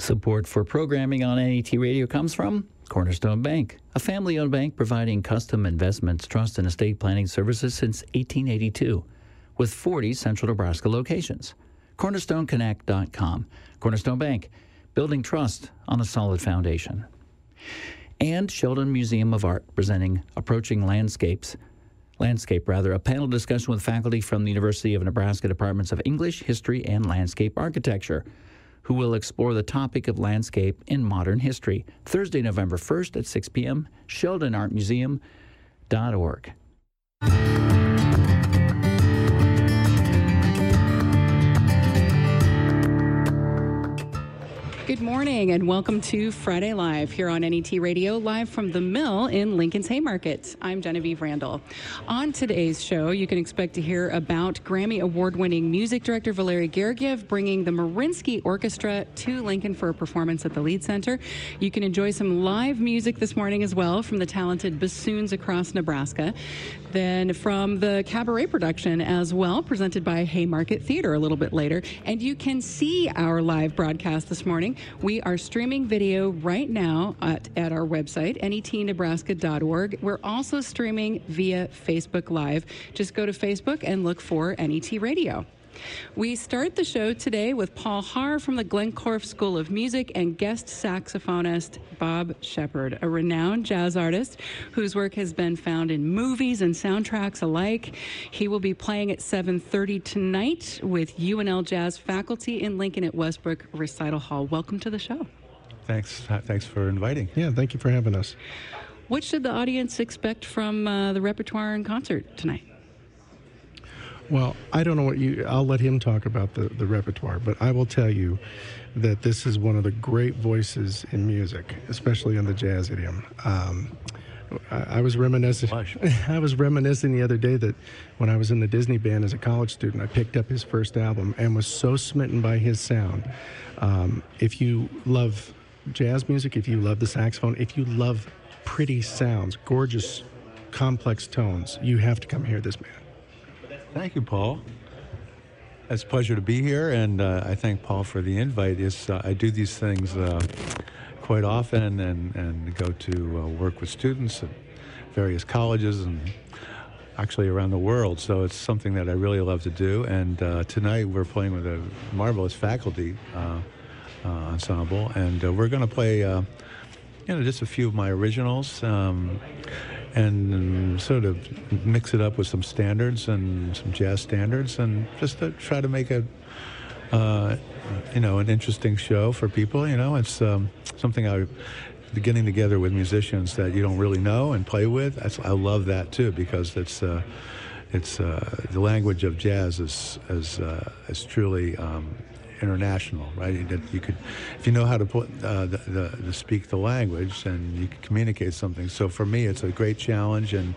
Support for programming on NET Radio comes from Cornerstone Bank, a family-owned bank providing custom investments, trust, and estate planning services since 1882, with 40 Central Nebraska locations. CornerstoneConnect.com. Cornerstone Bank, building trust on a solid foundation. And Sheldon Museum of Art presenting Approaching Landscape, a panel discussion with faculty from the University of Nebraska Departments of English, History, and Landscape Architecture, who will explore the topic of landscape in modern history. Thursday, November 1st at 6 p.m., sheldonartmuseum.org. Good morning and welcome to Friday Live here on NET Radio, live from the Mill in Lincoln's Haymarket. I'm Genevieve Randall. On today's show, you can expect to hear about Grammy Award-winning music director Valery Gergiev bringing the Mariinsky Orchestra to Lincoln for a performance at the Lied Center. You can enjoy some live music this morning as well from the talented bassoons across Nebraska. Then from the cabaret production as well, presented by Haymarket Theater a little bit later. And you can see our live broadcast this morning. We are streaming video right now at our website, netnebraska.org. We're also streaming via Facebook Live. Just go to Facebook and look for NET Radio. We start the show today with Paul Haar from the Glencorf School of Music and guest saxophonist Bob Shepard, a renowned jazz artist whose work has been found in movies and soundtracks alike. He will be playing at 7:30 tonight with UNL Jazz faculty in Lincoln at Westbrook Recital Hall. Welcome to the show. Thanks for inviting. Yeah, thank you for having us. What should the audience expect from the repertoire and concert tonight? Well, I don't know I'll let him talk about the repertoire, but I will tell you that this is one of the great voices in music, especially in the jazz idiom. I was reminiscing the other day that when I was in the Disney band as a college student, I picked up his first album and was so smitten by his sound. If you love jazz music, if you love the saxophone, if you love pretty sounds, gorgeous, complex tones, you have to come hear this man. Thank you, Paul. It's a pleasure to be here, and I thank Paul for the invite. I do these things quite often and go to work with students at various colleges and actually around the world, so it's something that I really love to do. And tonight we're playing with a marvelous faculty ensemble, and we're going to play just a few of my originals, and sort of mix it up with some standards and some jazz standards, and just to try to make an interesting show for people. It's something I'm getting together with musicians that you don't really know and play with. I love that too, because it's the language of jazz is truly international, right? You could, if you know how to speak the language, and you can communicate something. So for me, it's a great challenge, and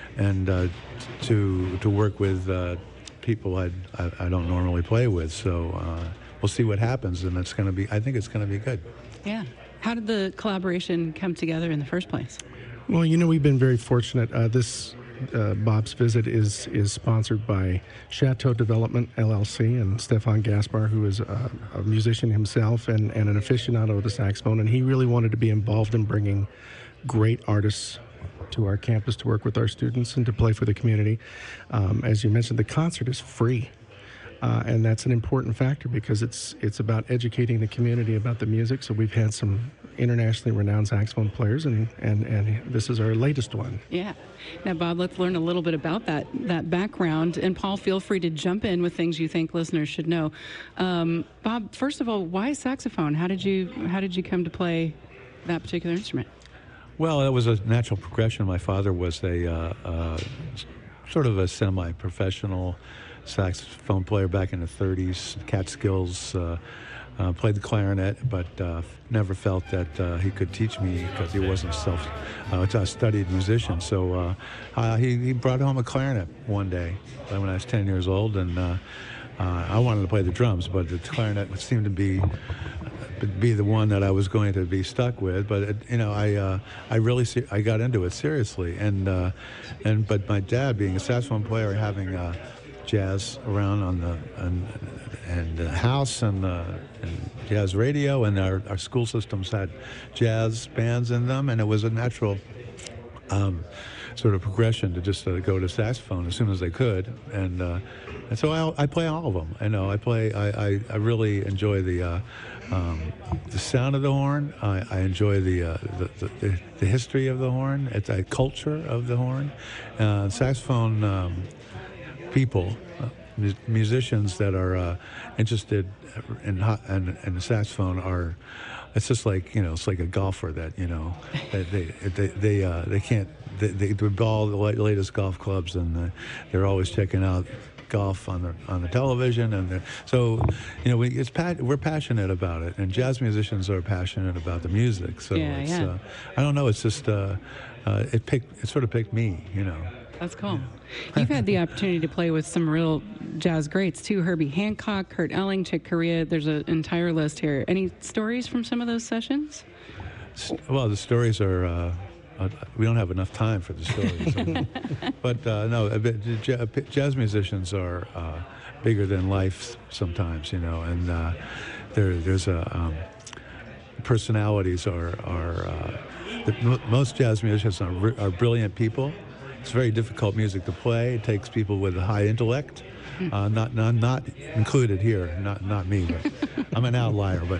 to work with people I don't normally play with. So we'll see what happens, and I think it's going to be good. Yeah. How did the collaboration come together in the first place? Well, we've been very fortunate. Bob's visit is sponsored by Chateau Development, LLC, and Stefan Gaspar, who is a musician himself and an aficionado of the saxophone, and he really wanted to be involved in bringing great artists to our campus to work with our students and to play for the community. As you mentioned, the concert is free. And that's an important factor because it's about educating the community about the music. So we've had some internationally renowned saxophone players, and this is our latest one. Yeah. Now, Bob, let's learn a little bit about that background. And Paul, feel free to jump in with things you think listeners should know. Bob, first of all, why saxophone? How did you come to play that particular instrument? Well, it was a natural progression. My father was a sort of a semi-professional saxophone player back in the 30s, Catskills, played the clarinet, but never felt that he could teach me because he wasn't a studied musician. So he brought home a clarinet one day when I was 10 years old, and I wanted to play the drums, but the clarinet seemed to be the one that I was going to be stuck with. But I got into it seriously, but my dad, being a saxophone player, having jazz around on the house and jazz radio, and our school systems had jazz bands in them, and it was a natural sort of progression to just go to saxophone as soon as I could, and so I play all of them. I really enjoy the sound of the horn. I enjoy the history of the horn. It's a culture of the horn. Saxophone people, musicians that are interested in the saxophone are. It's just like, it's like a golfer that, they can't, they buy all the latest golf clubs, and they're always checking out golf on the television, and so we're passionate about it, and jazz musicians are passionate about the music. So I don't know, it's just it sort of picked me, That's cool. You've had the opportunity to play with some real jazz greats too. Herbie Hancock, Kurt Elling, Chick Corea. There's an entire list here. Any stories from some of those sessions? Well, the stories are. We don't have enough time for the stories. But no, jazz musicians are bigger than life sometimes, and there's personalities most jazz musicians are brilliant people. It's very difficult music to play. It takes people with a high intellect. Not included here. Not me. But I'm an outlier. But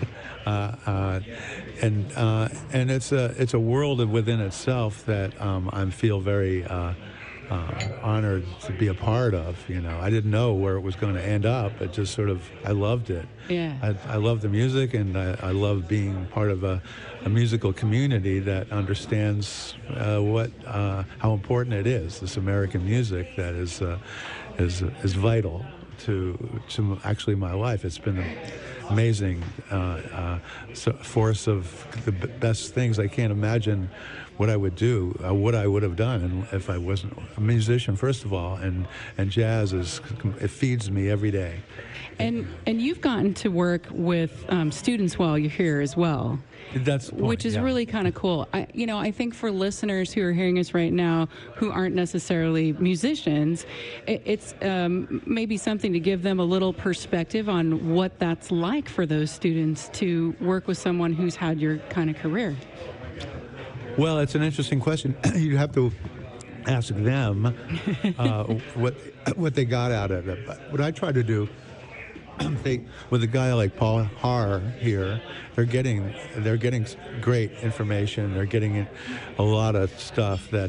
and it's a world within itself that I feel very honored to be a part of. I didn't know where it was going to end up. It just sort of, I loved it. Yeah. I love the music, and I love being part of a musical community that understands how important it is. This American music that is vital to actually my life. It's been an amazing force of the best things. I can't imagine what I would do, what I would have done if I wasn't a musician, first of all, and jazz it feeds me every day. And you've gotten to work with students while you're here as well. That's the point, which is really kind of cool. I think for listeners who are hearing us right now who aren't necessarily musicians, it's maybe something to give them a little perspective on what that's like for those students to work with someone who's had your kind of career. Well, it's an interesting question. You have to ask them what they got out of it. But what I try to do, with a guy like Paul Haar here, they're getting great information. They're getting a lot of stuff that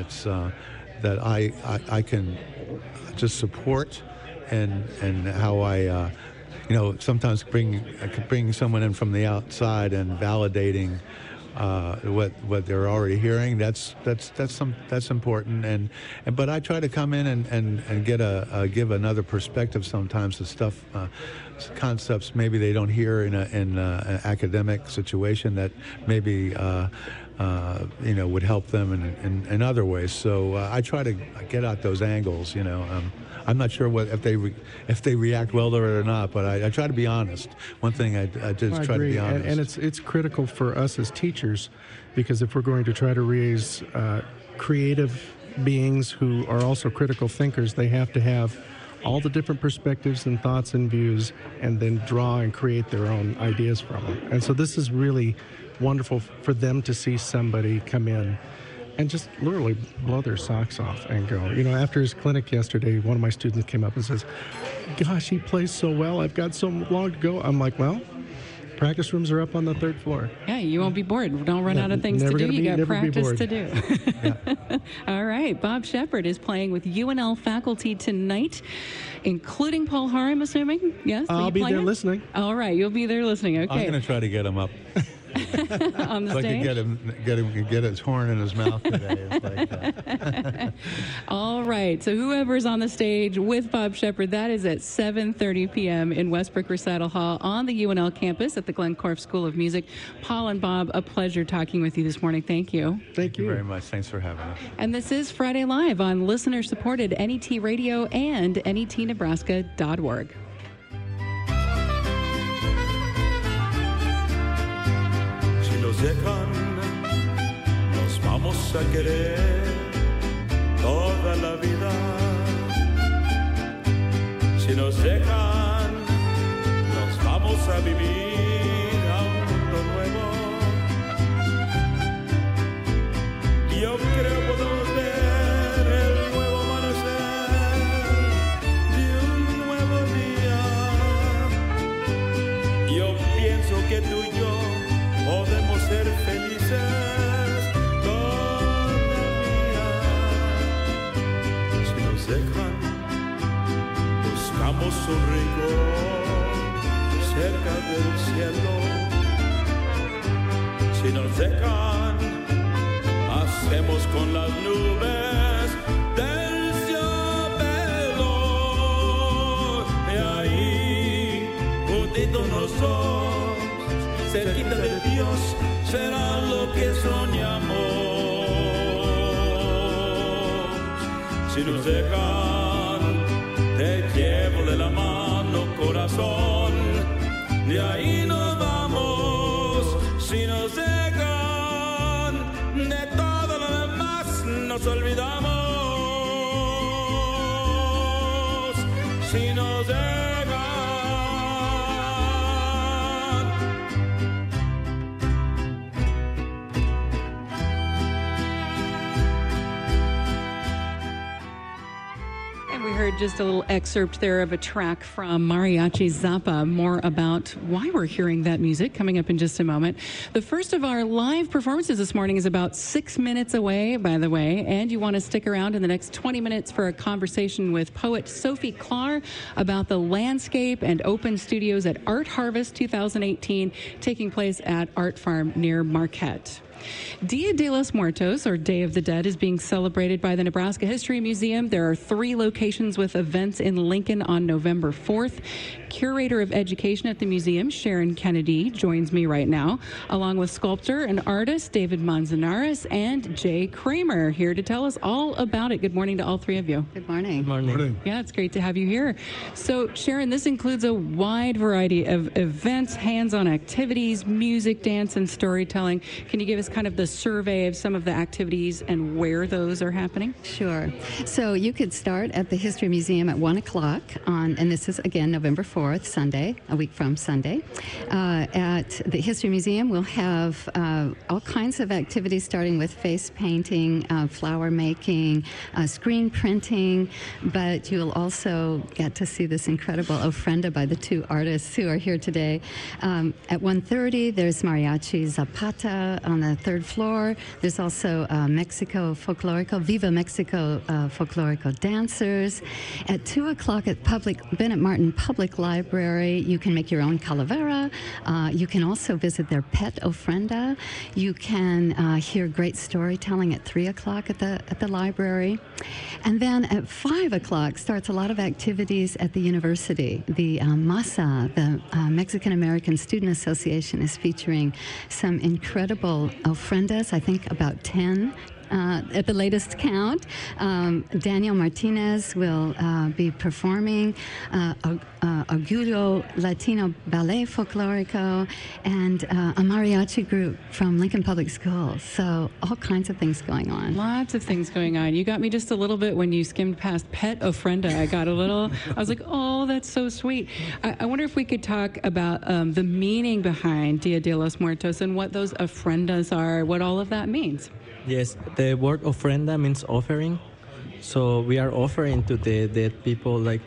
I can just support, and how I sometimes bring someone in from the outside and validating what they're already hearing. That's important, but I try to come in and give another perspective sometimes to stuff, concepts maybe they don't hear in an academic situation that maybe would help them in other ways. So I try to get out those angles. I'm not sure if they react well to it or not, but I try to be honest. One thing I just try to be honest. And it's critical for us as teachers, because if we're going to try to raise creative beings who are also critical thinkers, they have to have all the different perspectives and thoughts and views, and then draw and create their own ideas from them. And so this is really wonderful for them to see somebody come in and just literally blow their socks off and go. After his clinic yesterday, one of my students came up and says, "Gosh, he plays so well. I've got so long to go." I'm like, well, practice rooms are up on the 3rd floor. Yeah, you won't be bored. Don't run out of things to do. You got practice to do. All right. Bob Shepard is playing with UNL faculty tonight, including Paul Haar, I'm assuming. Yes? I'll be there listening. All right. You'll be there listening. Okay. I'm going to try to get him up. On the stage? I could get his horn in his mouth today. It's like that. All right. So whoever's on the stage with Bob Shepard, that is at 7:30 p.m. in Westbrook Recital Hall on the UNL campus at the Glencorf School of Music. Paul and Bob, a pleasure talking with you this morning. Thank you. Thank you very much. Thanks for having us. And this is Friday Live on listener-supported NET Radio and netnebraska.org. Llegan, nos vamos a querer toda la vida. Si nos dejan, nos vamos a vivir a un mundo nuevo. Yo creo podemos ver el nuevo amanecer de un nuevo día. Yo pienso que tú y yo podemos ser felices todavía. Si nos dejan, buscamos un rincón cerca del cielo. Si nos dejan, hacemos con las nubes del cielo. Y ahí, juntitos los dos, cerquita de Dios, será lo que soñamos. Si nos dejan, te llevo de la mano, corazón, de ahí nos vamos. Si nos dejan, de todo lo demás nos olvidamos. Si nos dejan. Just a little excerpt there of a track from Mariachi Zappa. More about why we're hearing that music coming up in just a moment. The first of our live performances this morning is about 6 minutes away, by the way, and you want to stick around in the next 20 minutes for a conversation with poet Sophie Clark about the landscape and open studios at Art Harvest 2018 taking place at Art Farm near Marquette. Dia de los Muertos, or Day of the Dead, is being celebrated by the Nebraska History Museum. There are 3 locations with events in Lincoln on November 4th. Curator of Education at the museum, Sharon Kennedy, joins me right now, along with sculptor and artist David Manzanares and Jay Kramer, here to tell us all about it. Good morning to all 3 of you. Good morning. Good morning. Yeah, it's great to have you here. So, Sharon, this includes a wide variety of events, hands-on activities, music, dance, and storytelling. Can you give us kind of the survey of some of the activities and where those are happening? Sure. So you could start at the History Museum at 1 o'clock and this is, again, November 4th, Sunday, a week from Sunday. At the History Museum, we'll have all kinds of activities, starting with face painting, flower making, screen printing, but you'll also get to see this incredible ofrenda by the 2 artists who are here today. At 1:30, there's Mariachi Zapata on the 3rd floor. There's also Mexico Folklorico, Viva Mexico Folklorico dancers. At 2 o'clock at Bennett Martin Public Library, you can make your own calavera. You can also visit their pet ofrenda. You can hear great storytelling at 3 o'clock at the library. And then at 5 o'clock starts a lot of activities at the university. The MASA, the Mexican American Student Association, is featuring some incredible ofrendas, I think about 10 at the latest count. Daniel Martinez will be performing Agudo Latino Ballet Folklorico and a mariachi group from Lincoln Public Schools. So all kinds of things going on. Lots of things going on. You got me just a little bit when you skimmed past pet ofrenda. I got a little, I was like, oh, that's so sweet. I wonder if we could talk about the meaning behind Dia de los Muertos and what those ofrendas are, what all of that means. Yes, the word ofrenda means offering. So we are offering to the dead people like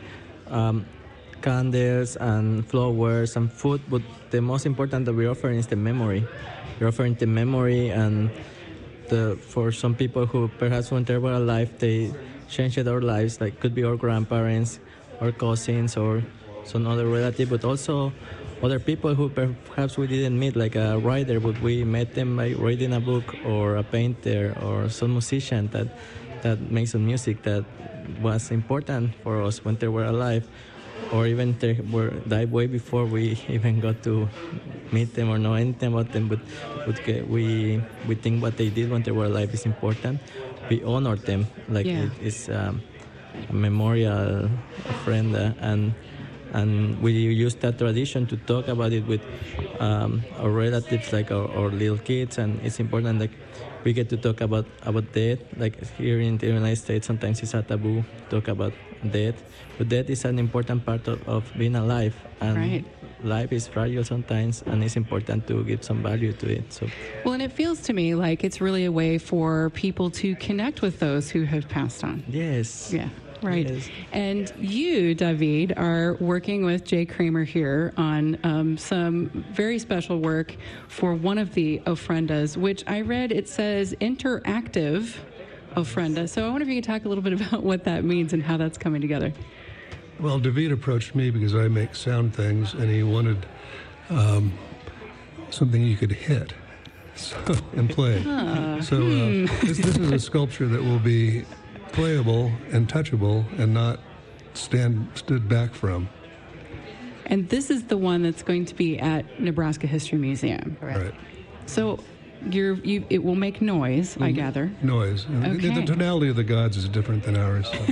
candles and flowers and food, but the most important that we're offering is the memory. We're offering the memory, and for some people who perhaps when they were alive, they changed their lives, like could be our grandparents, our cousins, or some other relative, but also other people who perhaps we didn't meet, like a writer, but we met them by reading a book, or a painter, or some musician that makes some music that was important for us when they were alive, or even they were died way before we even got to meet them or know anything about them. But we think what they did when they were alive is important. We honor them, like it's a memorial ofrenda, and we use that tradition to talk about it with our relatives, like our little kids, and it's important like we get to talk about death. Like here in the United States, sometimes it's a taboo to talk about death, but death is an important part of being alive, and Right. life is fragile sometimes, and it's important to give some value to it. So Well, and it feels to me like it's really a way for people to connect with those who have passed on. yes, Yeah, right. Yes. And you, David, are working with Jay Kramer here on some very special work for one of the ofrendas, which I read it says interactive ofrenda. So I wonder if you could talk a little bit about what that means and how that's coming together. Well, David approached me because I make sound things, and he wanted something you could hit and play. This is a sculpture that will be playable and touchable and not stood back from. And this is the one that's going to be at Nebraska History Museum. Right. So it will make noise, I gather. Noise. Okay. The tonality of the gods is different than ours. So.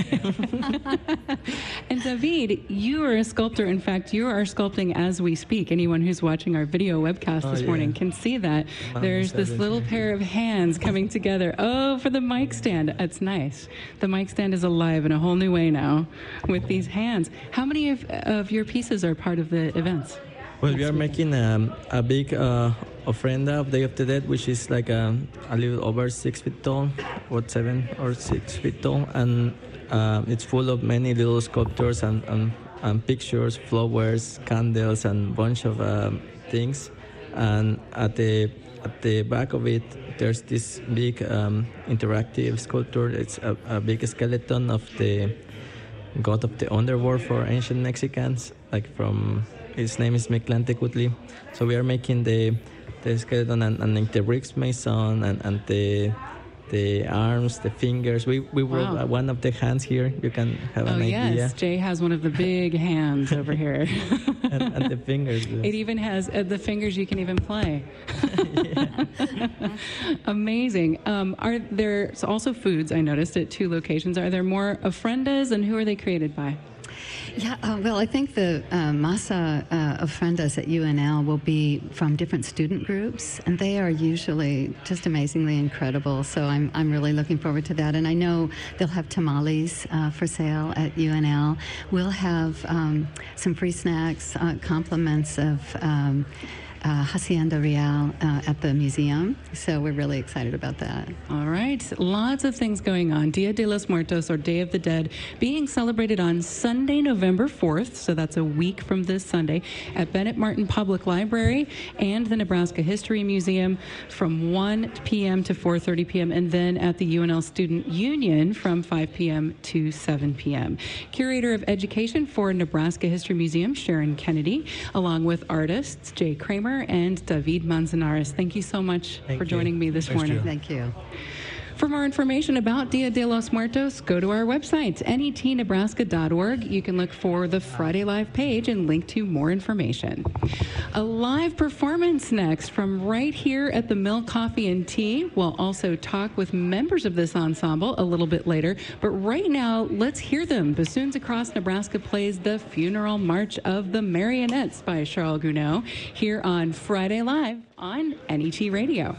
And David, you are a sculptor. In fact, you are sculpting as we speak. Anyone who's watching our video webcast this morning can see that. There's this little pair of hands coming together. Oh, for the mic stand. That's nice. The mic stand is alive in a whole new way now with these hands. How many of your pieces are part of the events? Well, we are making a big ofrenda of Day of the Dead, which is like a little over 6 feet tall, 7 or 6 feet tall, and it's full of many little sculptures and pictures, flowers, candles, and bunch of things. And at the back of it, there's this big interactive sculpture. It's a big skeleton of the god of the underworld for ancient Mexicans, his name is Mictlantecutli. So we are making the skeleton and the bricks mason and the arms, the fingers. We wrote one of the hands here. You can have an idea. Yes, Jay has one of the big hands over here. and the fingers. It even has the fingers you can even play. Amazing. Are there also foods, I noticed, at 2 locations? Are there more ofrendas, and who are they created by? Yeah, well, I think the masa ofrendas at UNL will be from different student groups, and they are usually just amazingly incredible. So I'm really looking forward to that. And I know they'll have tamales for sale at UNL. We'll have some free snacks, compliments of Hacienda Real at the museum. So we're really excited about that. All right. Lots of things going on. Dia de los Muertos, or Day of the Dead, being celebrated on Sunday, November 4th. So that's a week from this Sunday at Bennett Martin Public Library and the Nebraska History Museum from 1 p.m. to 4:30 p.m. and then at the UNL Student Union from 5 p.m. to 7 p.m. Curator of Education for Nebraska History Museum, Sharon Kennedy, along with artists Jay Kramer and David Manzanares. Thank you so much for joining me this morning. Jill. Thank you. For more information about Dia de los Muertos, go to our website, netnebraska.org. You can look for the Friday Live page and link to more information. A live performance next from right here at the Mill Coffee and Tea. We'll also talk with members of this ensemble a little bit later. But right now, let's hear them. Bassoons Across Nebraska plays the Funeral March of the Marionettes by Charles Gounod here on Friday Live on NET Radio.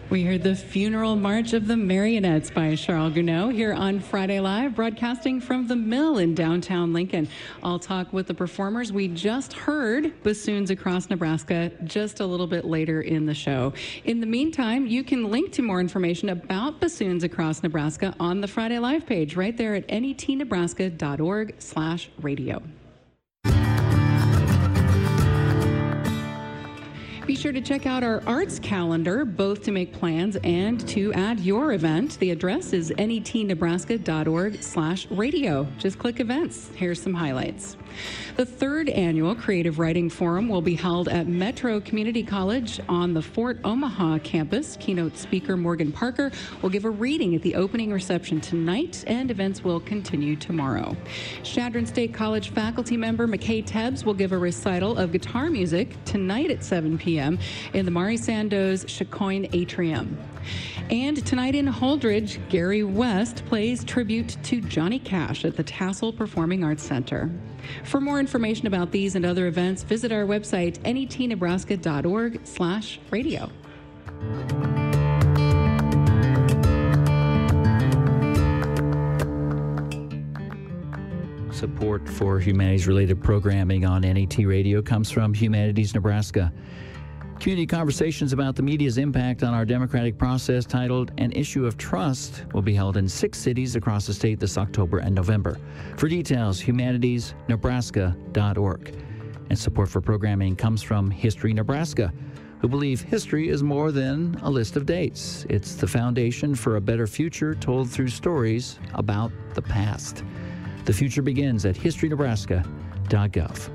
We heard the Funeral March of the Marionettes by Charles Gounod here on Friday Live, broadcasting from the Mill in downtown Lincoln. I'll talk with the performers we just heard, Bassoons Across Nebraska, just a little bit later in the show. In the meantime, you can link to more information about Bassoons Across Nebraska on the Friday Live page right there at netnebraska.org/radio. Be sure to check out our arts calendar, both to make plans and to add your event. The address is netnebraska.org/radio. Just click events. Here's some highlights. The third annual Creative Writing Forum will be held at Metro Community College on the Fort Omaha campus. Keynote speaker Morgan Parker will give a reading at the opening reception tonight, and events will continue tomorrow. Chadron State College faculty member McKay Tebbs will give a recital of guitar music tonight at 7 p.m. in the Mari Sandoz Chacoin Atrium. And tonight in Holdridge, Gary West plays tribute to Johnny Cash at the Tassel Performing Arts Center. For more information about these and other events, visit our website, netnebraska.org/radio. Support for humanities-related programming on NET Radio comes from Humanities Nebraska. Community conversations about the media's impact on our democratic process, titled An Issue of Trust, will be held in 6 cities across the state this October and November. For details, humanitiesnebraska.org. And support for programming comes from History Nebraska, who believe history is more than a list of dates. It's the foundation for a better future told through stories about the past. The future begins at historynebraska.gov.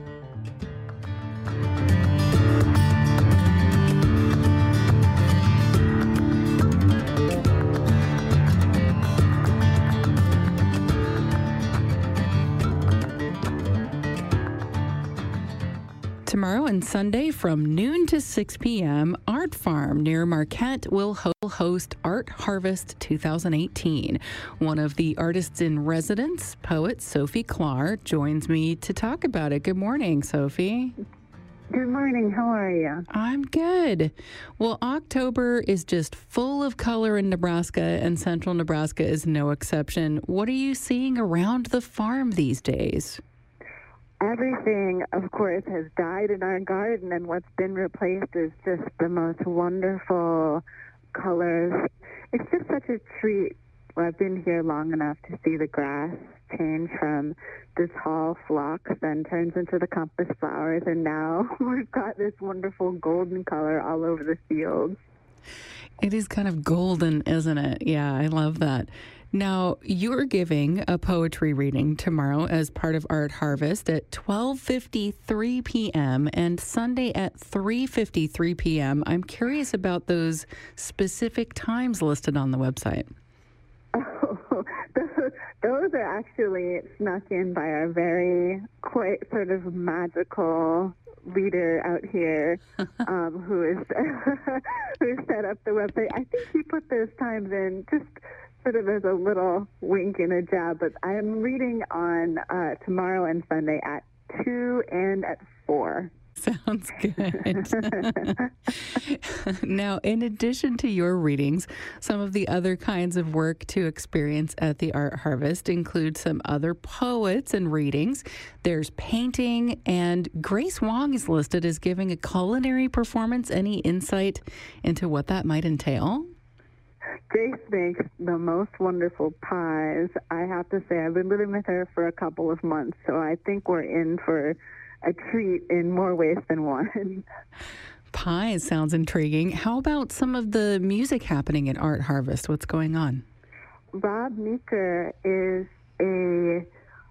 Tomorrow and Sunday from noon to 6 p.m., Art Farm near Marquette will host Art Harvest 2018. One of the artists in residence, poet Sophie Klar, joins me to talk about it. Good morning, Sophie. Good morning. How are you? I'm good. Well, October is just full of color in Nebraska, and central Nebraska is no exception. What are you seeing around the farm these days? Everything, of course, has died in our garden, and what's been replaced is just the most wonderful colors. It's just such a treat. Well, I've been here long enough to see the grass change from the tall phlox, then turns into the compass flowers, and now we've got this wonderful golden color all over the fields. It is kind of golden, isn't it? Yeah, I love that. Now, you're giving a poetry reading tomorrow as part of Art Harvest at 12:53 p.m. and Sunday at 3:53 p.m. I'm curious about those specific times listed on the website. Oh, those are actually snuck in by our very quite sort of magical leader out here who set up the website. I think he put those times in just sort of as a little wink and a jab, but I am reading on tomorrow and Sunday at 2 and at 4. Sounds good. Now, in addition to your readings, some of the other kinds of work to experience at the Art Harvest include some other poets and readings. There's painting, and Grace Wong is listed as giving a culinary performance. Any insight into what that might entail? Grace makes the most wonderful pies. I have to say, I've been living with her for a couple of months, so I think we're in for a treat in more ways than one. Pies sounds intriguing. How about some of the music happening at Art Harvest? What's going on? Rob Meeker is a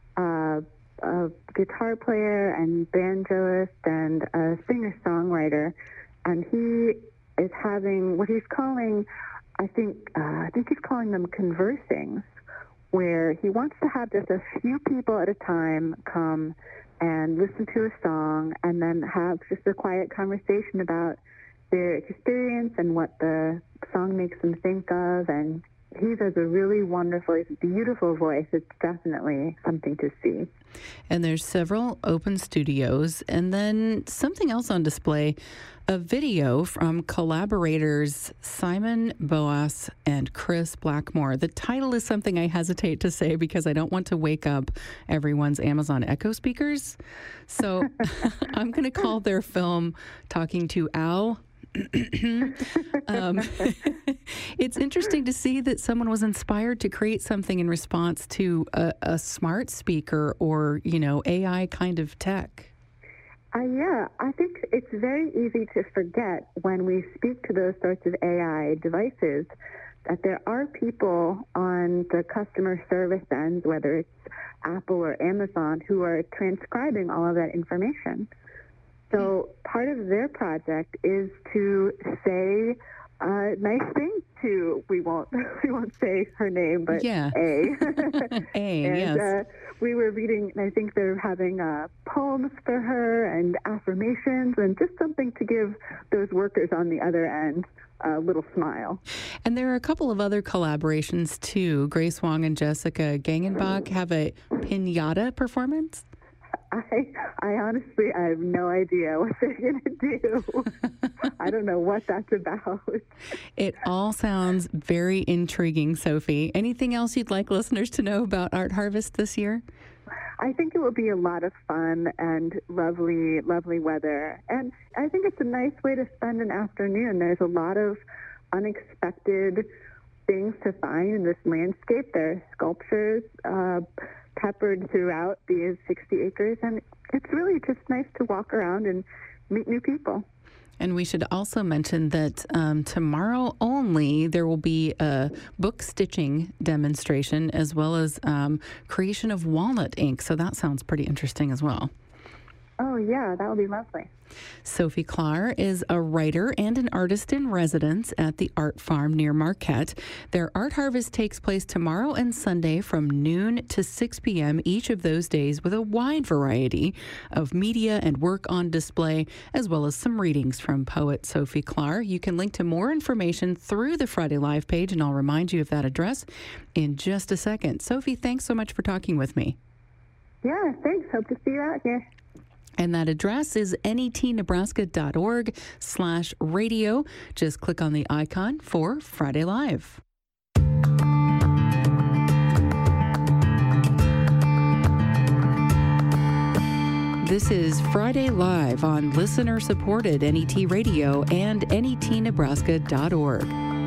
guitar player and banjoist and a singer-songwriter, and he is having what he's calling, I think he's calling them conversing, where he wants to have just a few people at a time come and listen to a song and then have just a quiet conversation about their experience and what the song makes them think of. And he does a really wonderful, he's a beautiful voice. It's definitely something to see. And there's several open studios, and then something else on display, a video from collaborators Simon Boas and Chris Blackmore. The title is something I hesitate to say because I don't want to wake up everyone's Amazon Echo speakers. So I'm going to call their film Talking to Al. It's interesting to see that someone was inspired to create something in response to a smart speaker or, AI kind of tech. Yeah, I think it's very easy to forget when we speak to those sorts of AI devices that there are people on the customer service end, whether it's Apple or Amazon, who are transcribing all of that information. So part of their project is to say nice things to, we won't say her name, but A. A, and, yes. We were reading, and I think they're having poems for her and affirmations and just something to give those workers on the other end a little smile. And there are a couple of other collaborations, too. Grace Wong and Jessica Gangenbach have a pinata performance. I honestly, I have no idea what they're going to do. I don't know what that's about. It all sounds very intriguing, Sophie. Anything else you'd like listeners to know about Art Harvest this year? I think it will be a lot of fun and lovely, lovely weather. And I think it's a nice way to spend an afternoon. There's a lot of unexpected things to find in this landscape. There are sculptures peppered throughout these 60 acres, and it's really just nice to walk around and meet new people. And we should also mention that tomorrow only there will be a book stitching demonstration as well as creation of walnut ink. So that sounds pretty interesting as well. Oh, yeah, that would be lovely. Sophie Klahr is a writer and an artist in residence at the Art Farm near Marquette. Their Art Harvest takes place tomorrow and Sunday from noon to 6 p.m. each of those days with a wide variety of media and work on display, as well as some readings from poet Sophie Klahr. You can link to more information through the Friday Live page, and I'll remind you of that address in just a second. Sophie, thanks so much for talking with me. Yeah, thanks. Hope to see you out here. And that address is netnebraska.org/radio. Just click on the icon for Friday Live. This is Friday Live on listener-supported NET Radio and netnebraska.org.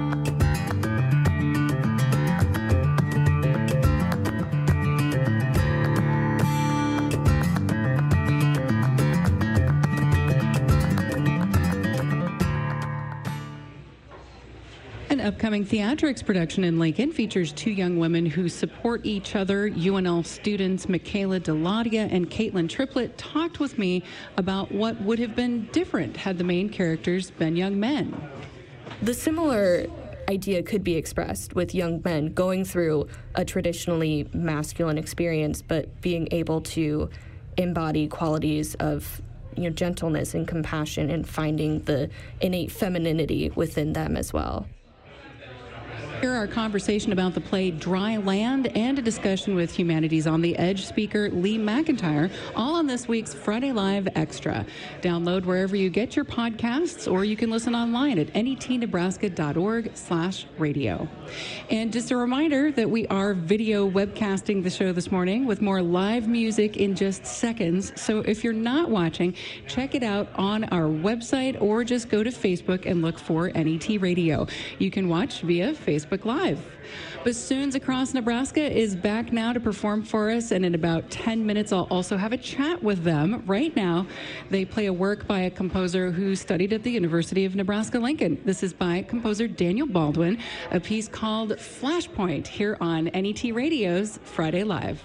An upcoming theatrics production in Lincoln features two young women who support each other. UNL students Michaela Deladia and Caitlin Triplett talked with me about what would have been different had the main characters been young men. The similar idea could be expressed with young men going through a traditionally masculine experience, but being able to embody qualities of gentleness and compassion and finding the innate femininity within them as well. Here our conversation about the play Dry Land and a discussion with Humanities on the Edge speaker Lee McIntyre, all on this week's Friday Live Extra. Download wherever you get your podcasts, or you can listen online at netnebraska.org/radio. And just a reminder that we are video webcasting the show this morning with more live music in just seconds. So if you're not watching, check it out on our website or just go to Facebook and look for NET Radio. You can watch via Facebook Live. Bassoons Across Nebraska is back now to perform for us, and in about 10 minutes I'll also have a chat with them. Right now they play a work by a composer who studied at the University of Nebraska-Lincoln. This is by composer Daniel Baldwin, a piece called Flashpoint here on NET Radio's Friday Live.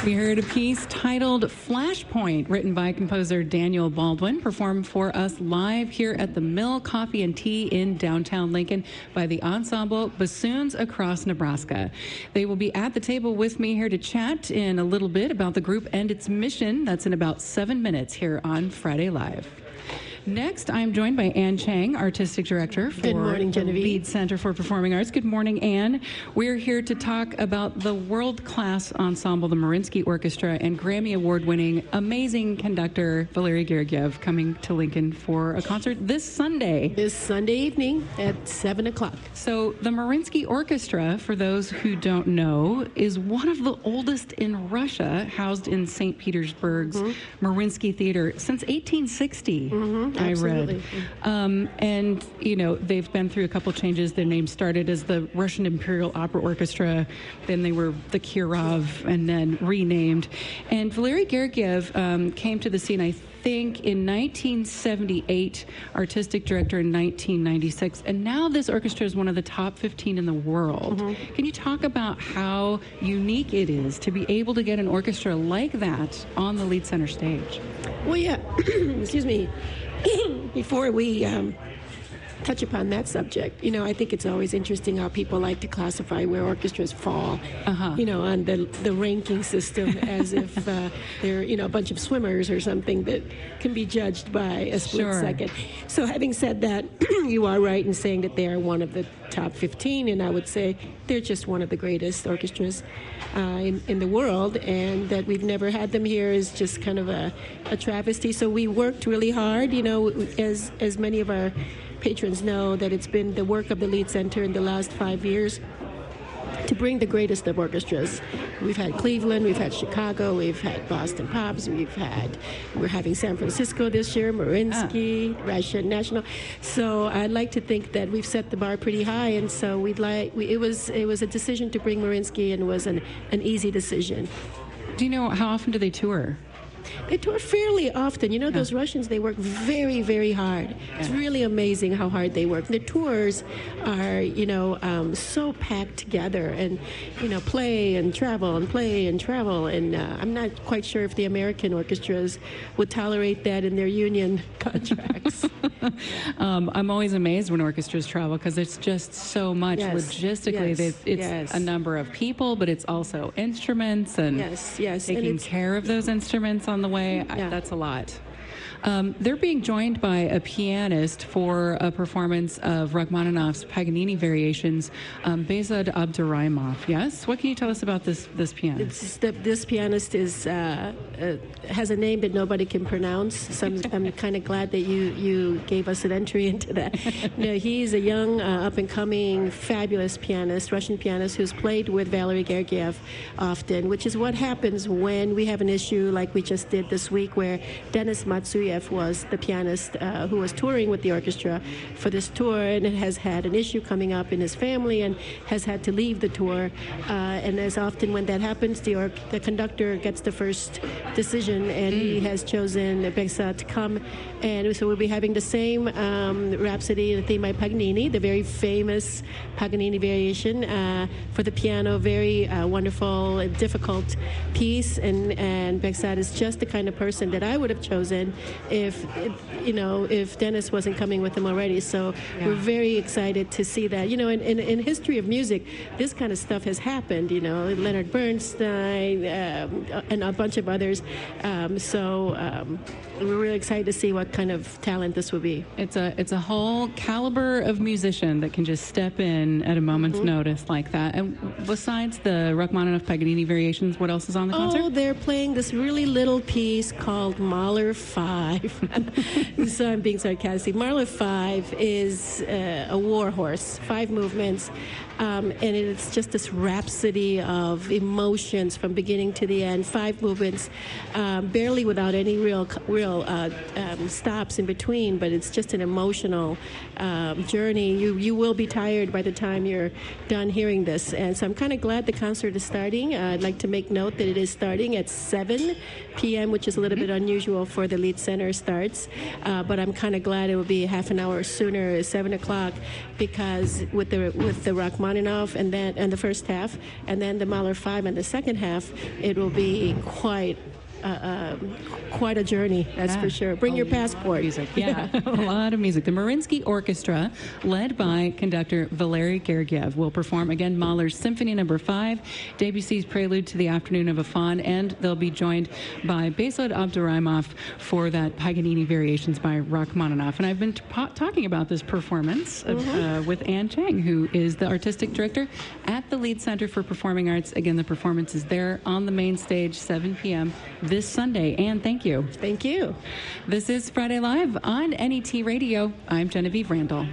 We heard a piece titled Flashpoint, written by composer Daniel Baldwin, performed for us live here at the Mill Coffee and Tea in downtown Lincoln by the ensemble Bassoons Across Nebraska. They will be at the table with me here to chat in a little bit about the group and its mission. That's in about 7 minutes here on Friday Live. Next, I'm joined by Ann Chang, Artistic Director for Good morning, the Genevieve. Lead Center for Performing Arts. Good morning, Ann. We're here to talk about the world-class ensemble, the Mariinsky Orchestra, and Grammy Award-winning amazing conductor Valery Gergiev coming to Lincoln for a concert this Sunday. This Sunday evening at 7 o'clock. So the Mariinsky Orchestra, for those who don't know, is one of the oldest in Russia, housed in St. Petersburg's Mariinsky Theater since 1860. I read. And, you know, they've been through a couple changes. Their name started as the Russian Imperial Opera Orchestra. Then they were the Kirov and then renamed. And Valery Gergiev came to the scene, I think, in 1978, artistic director in 1996. And now this orchestra is one of the top 15 in the world. Can you talk about how unique it is to be able to get an orchestra like that on the Lead Center stage? Well, yeah, excuse me. Before we touch upon that subject, you know, I think it's always interesting how people like to classify where orchestras fall, you know, on the ranking system as if they're, you know, a bunch of swimmers or something that can be judged by a split second. So having said that, you are right in saying that they are one of the top 15, and I would say they're just one of the greatest orchestras in the world, and that we've never had them here is just kind of a travesty. So we worked really hard, you know, as many of our patrons know, that it's been the work of the Lead Center in the last 5 years to bring the greatest of orchestras. We've had Cleveland, we've had Chicago, we've had Boston Pops, we're having San Francisco this year, Mariinsky, Russian National. So I'd like to think that we've set the bar pretty high, and so it was a decision to bring Mariinsky, and it was an easy decision. Do you know how often do they tour? They tour fairly often. You know, those Russians, they work very, very hard. It's really amazing how hard they work. The tours are, you know, so packed together, and, you know, play and travel and play and travel. And I'm not quite sure if the American orchestras would tolerate that in their union contracts. I'm always amazed when orchestras travel because it's just so much logistically. It's a number of people, but it's also instruments and taking care of those instruments on the way. That's a lot. They're being joined by a pianist for a performance of Rachmaninoff's Paganini variations, Behzad Abduraimov. Yes? What can you tell us about this pianist? This pianist has a name that nobody can pronounce, so I'm kind of glad that you gave us an entry into that. No, he's a young, up-and-coming, fabulous pianist, Russian pianist, who's played with Valery Gergiev often, which is what happens when we have an issue like we just did this week, where Denis Matsuyev was the pianist who was touring with the orchestra for this tour, and has had an issue coming up in his family and has had to leave the tour. And as often when that happens, the conductor gets the first decision, and he has chosen Behzad to come. And so we'll be having the same Rhapsody in the theme by Paganini, the very famous Paganini variation for the piano. Very wonderful, difficult piece, and Behzad is just the kind of person that I would have chosen if Dennis wasn't coming with him already. So we're very excited to see that. You know, in history of music, this kind of stuff has happened. You know, Leonard Bernstein and a bunch of others. We're really excited to see what kind of talent this will be. It's a whole caliber of musician that can just step in at a moment's notice like that. And besides the Rachmaninoff Paganini variations, what else is on the concert? Oh, they're playing this really little piece called Mahler 5. So I'm being sarcastic. Mahler 5 is a war horse, 5 movements. And it's just this rhapsody of emotions from beginning to the end. 5 movements, barely without any real stops in between. But it's just an emotional journey. You will be tired by the time you're done hearing this. And so I'm kind of glad the concert is starting. I'd like to make note that it is starting at 7 p.m., which is a little bit unusual for the Lead Center. center starts, but I'm kind of glad it will be half an hour sooner, 7 o'clock, because with the Rachmaninoff and the first half, and then the Mahler 5 in the second half, it will be quite a journey, that's for sure. Bring your passport. Music. Yeah, a lot of music. The Mariinsky Orchestra, led by conductor Valery Gergiev, will perform again Mahler's Symphony No. 5, Debussy's Prelude to the Afternoon of a Faun, and they'll be joined by Besod Abduraimov for that Paganini Variations by Rachmaninoff. And I've been talking about this performance with Ann Chang, who is the artistic director at the Leeds Center for Performing Arts. Again, the performance is there on the main stage, 7 p.m. this Sunday. Ann, thank you. Thank you. This is Friday Live on NET Radio. I'm Genevieve Randall.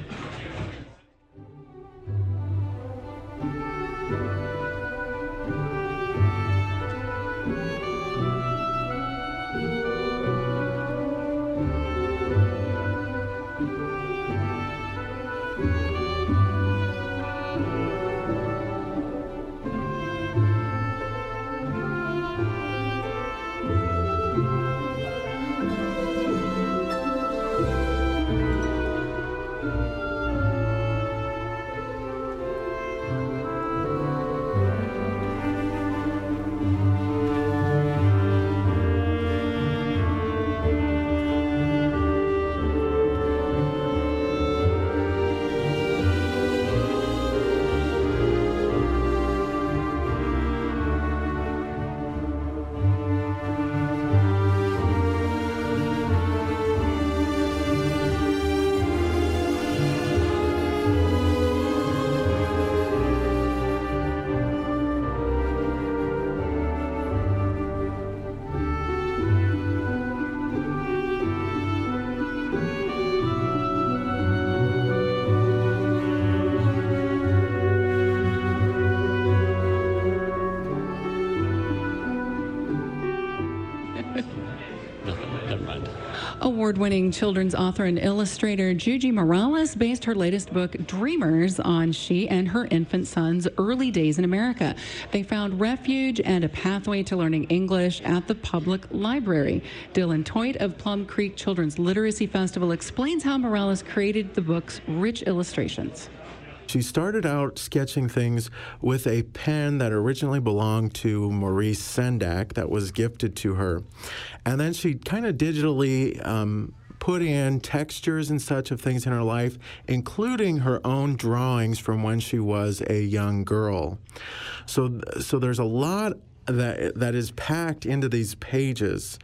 Award-winning children's author and illustrator Juji Morales based her latest book, Dreamers, on she and her infant son's early days in America. They found refuge and a pathway to learning English at the public library. Dylan Toit of Plum Creek Children's Literacy Festival explains how Morales created the book's rich illustrations. She started out sketching things with a pen that originally belonged to Maurice Sendak that was gifted to her. And then she kind of digitally put in textures and such of things in her life, including her own drawings from when she was a young girl. So there's a lot that is packed into these pages,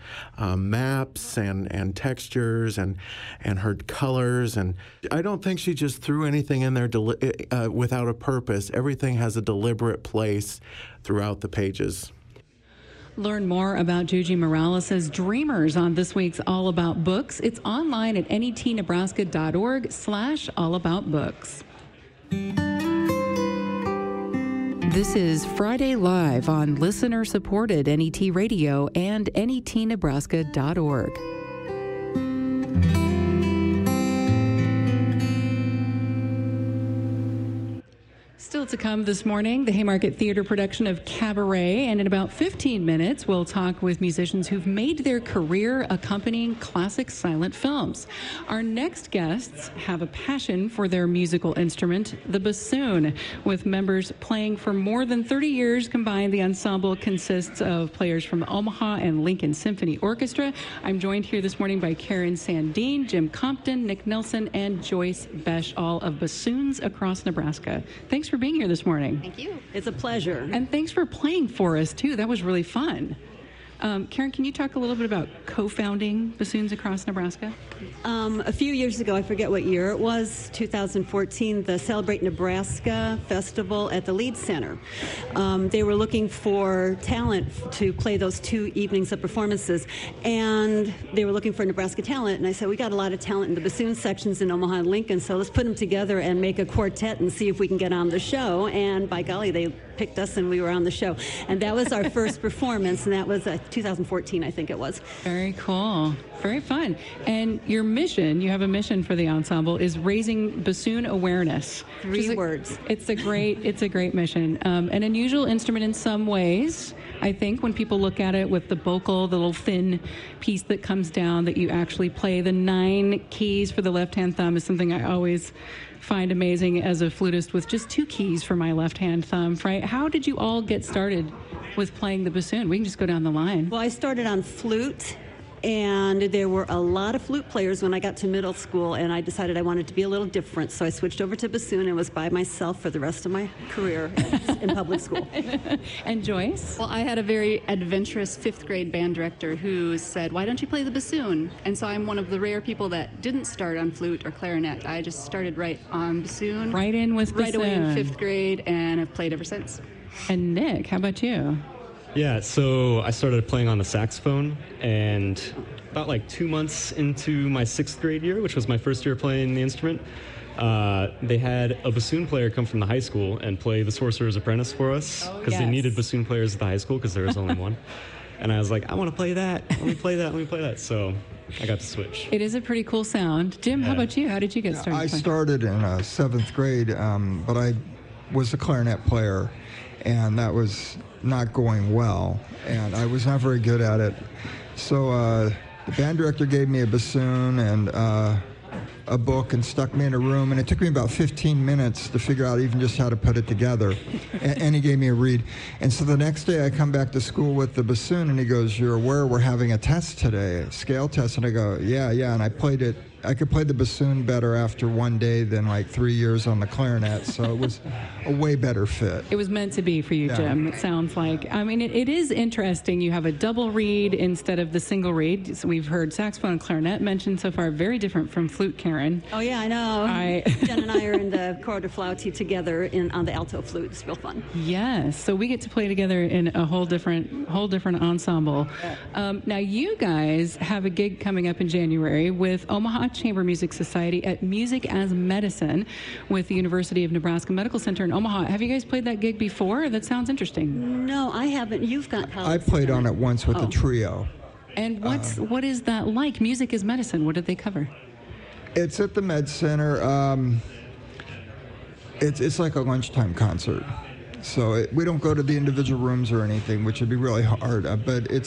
maps and textures and her colors. And I don't think she just threw anything in there without a purpose. Everything has a deliberate place throughout the pages. Learn more about Juji Morales' Dreamers on this week's All About Books. It's online at netnebraska.org/allaboutbooks. This is Friday Live on listener-supported NET Radio and netnebraska.org. Still to come this morning, the Haymarket Theater production of Cabaret, and in about 15 minutes, we'll talk with musicians who've made their career accompanying classic silent films. Our next guests have a passion for their musical instrument, the bassoon. With members playing for more than 30 years combined, the ensemble consists of players from the Omaha and Lincoln Symphony Orchestra. I'm joined here this morning by Karen Sandine, Jim Compton, Nick Nelson, and Joyce Besh, all of Bassoons Across Nebraska. Thanks for being here this morning. Thank you. It's a pleasure. And thanks for playing for us, too. That was really fun. Karen, can you talk a little bit about co-founding Bassoons Across Nebraska? A few years ago, I forget what year it was, 2014, the Celebrate Nebraska Festival at the Leeds Center. They were looking for talent to play those 2 evenings of performances, and they were looking for Nebraska talent, and I said, we got a lot of talent in the bassoon sections in Omaha and Lincoln, so let's put them together and make a quartet and see if we can get on the show, and by golly, they picked us and we were on the show. And that was our first performance, and that was 2014, I think it was. Very cool. Very fun. And your mission, you have a mission for the ensemble, is raising bassoon awareness. Three words. It's a great mission. An unusual instrument in some ways. I think when people look at it with the bocal, the little thin piece that comes down that you actually play, the 9 keys for the left-hand thumb is something I always find amazing as a flutist with just 2 keys for my left-hand thumb, right? How did you all get started with playing the bassoon? We can just go down the line. Well, I started on flute, and there were a lot of flute players when I got to middle school, and I decided I wanted to be a little different, so I switched over to bassoon and was by myself for the rest of my career in public school. And Joyce? Well, I had a very adventurous 5th grade band director who said, why don't you play the bassoon? And so I'm one of the rare people that didn't start on flute or clarinet. I just started right on bassoon. Right in with bassoon. Right away in 5th grade, and have played ever since. And Nick, how about you? Yeah, so I started playing on the saxophone, and about like 2 months into my 6th grade year, which was my first year playing the instrument, they had a bassoon player come from the high school and play The Sorcerer's Apprentice for us, because they needed bassoon players at the high school because there was only one. And I was like, I want to play that. Let me play that. So I got to switch. It is a pretty cool sound. Jim, how about you? How did you get started? I started in 7th grade, but I was a clarinet player, and that was not going well, and I was not very good at it. So the band director gave me a bassoon and a book and stuck me in a room, and it took me about 15 minutes to figure out even just how to put it together. And he gave me a reed. And so the next day I come back to school with the bassoon, and he goes, you're aware we're having a test today, a scale test? And I go, yeah, and I played it. I could play the bassoon better after one day than like 3 years on the clarinet, so it was a way better fit. It was meant to be for you, Jim, it sounds like. I mean, it is interesting. You have a double reed instead of the single reed. So we've heard saxophone and clarinet mentioned so far, very different from flute, Karen. Oh, yeah, I know. Jen and I are in the corps de flauti together on the alto flute. It's real fun. Yes, so we get to play together in a whole different ensemble. Now, you guys have a gig coming up in January with Omaha Chamber Music Society at Music as Medicine with the University of Nebraska Medical Center in Omaha. Have you guys played that gig before? That sounds interesting. No, I haven't. You've got I played on it once with a trio. And what is that like? Music as Medicine, what did they cover? It's at the Med Center. It's like a lunchtime concert. So we don't go to the individual rooms or anything, which would be really hard. But it's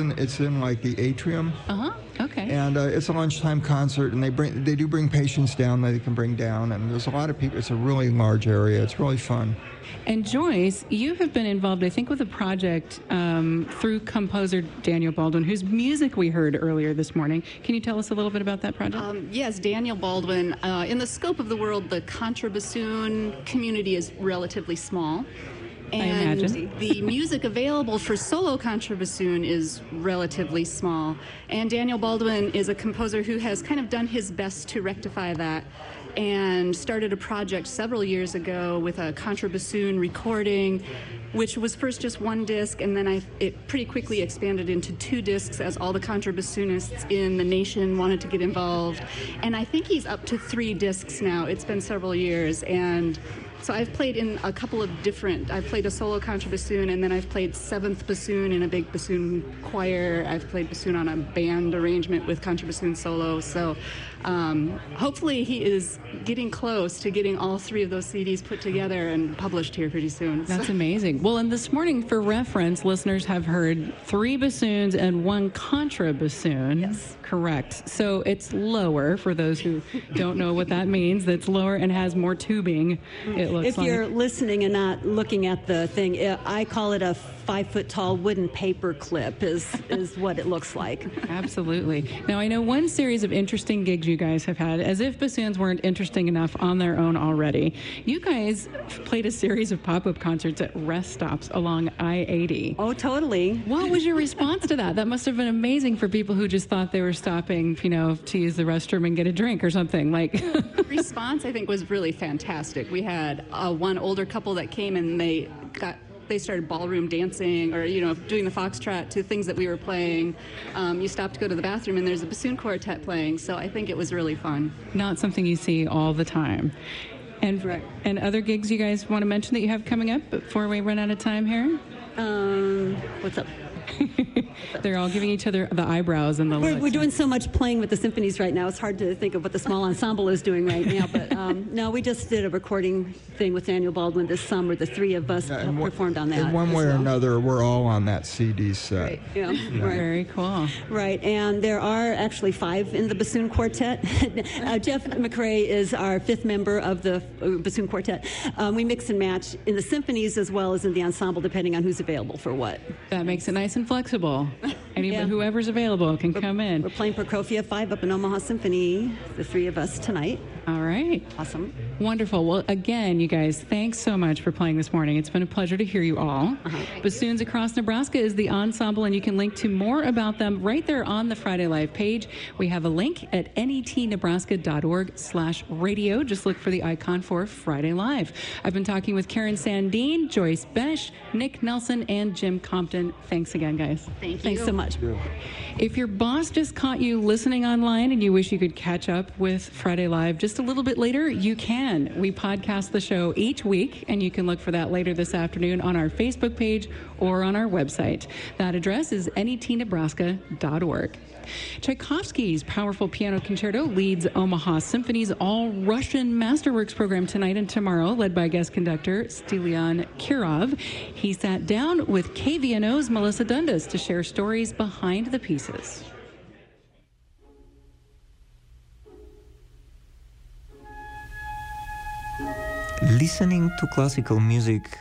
in like the atrium. Okay. And it's a lunchtime concert, and they do bring patients down that they can bring down, and there's a lot of people. It's a really large area. It's really fun. And Joyce, you have been involved, I think, with a project through composer Daniel Baldwin, whose music we heard earlier this morning. Can you tell us a little bit about that project? Yes, Daniel Baldwin. In the scope of the world, the contrabassoon community is relatively small. And the music available for solo contrabassoon is relatively small. And Daniel Baldwin is a composer who has kind of done his best to rectify that and started a project several years ago with a contrabassoon recording, which was first just 1 disc, and then it pretty quickly expanded into 2 discs as all the contrabassoonists in the nation wanted to get involved. And I think he's up to 3 discs now. It's been several years, and so I've played in a couple of I've played a solo contrabassoon, and then I've played 7th bassoon in a big bassoon choir. I've played bassoon on a band arrangement with contrabassoon solo. So hopefully he is getting close to getting all 3 of those CDs put together and published here pretty soon. That's amazing. Well, and this morning, for reference, listeners have heard 3 bassoons and 1 contrabassoon. Yes. Correct. So it's lower, for those who don't know what that means. That's lower and has more tubing, it looks if like. you're listening and not looking at the thing, I call it a 5-foot-tall wooden paper clip is what it looks like. Absolutely. Now, I know one series of interesting gigs you guys have had, as if bassoons weren't interesting enough on their own already. You guys played a series of pop-up concerts at rest stops along I-80. Oh, totally. What was your response to that? That must have been amazing for people who just thought they were stopping, to use the restroom and get a drink or something. The response, I think, was really fantastic. We had one older couple that came, and they started ballroom dancing or, doing the foxtrot to things that we were playing. You stop to go to the bathroom, and there's a bassoon quartet playing, so I think it was really fun. Not something you see all the time. And other gigs you guys want to mention that you have coming up before we run out of time here? What's up? They're all giving each other the eyebrows and the looks. We're doing so much playing with the symphonies right now. It's hard to think of what the small ensemble is doing right now. But no, we just did a recording thing with Daniel Baldwin this summer. The three of us performed on that. In one way or another, we're all on that CD set. Right. Yeah. Right. Very cool. Right, and there are actually 5 in the bassoon quartet. Jeff McRae is our 5th member of the bassoon quartet. We mix and match in the symphonies as well as in the ensemble, depending on who's available for what. That makes it nice and flexible. Whoever's available can come in. We're playing Prokofiev 5 up in Omaha Symphony, the 3 of us tonight. All right. Awesome. Wonderful. Well, again, you guys, thanks so much for playing this morning. It's been a pleasure to hear you all. Bassoons Across Nebraska is the ensemble, and you can link to more about them right there on the Friday Live page. We have a link at netnebraska.org/radio. Just look for the icon for Friday Live. I've been talking with Karen Sandine, Joyce Besh, Nick Nelson, and Jim Compton. Thanks again, guys. Thanks so much. If your boss just caught you listening online and you wish you could catch up with Friday Live just a little bit later, you can. We podcast the show each week, and you can look for that later this afternoon on our Facebook page or on our website. That address is netnebraska.org. Tchaikovsky's powerful piano concerto leads Omaha Symphony's all-Russian Masterworks program tonight and tomorrow, led by guest conductor Stilian Kirov. He sat down with KVNO's Melissa Dundas to share stories behind the pieces. Listening to classical music,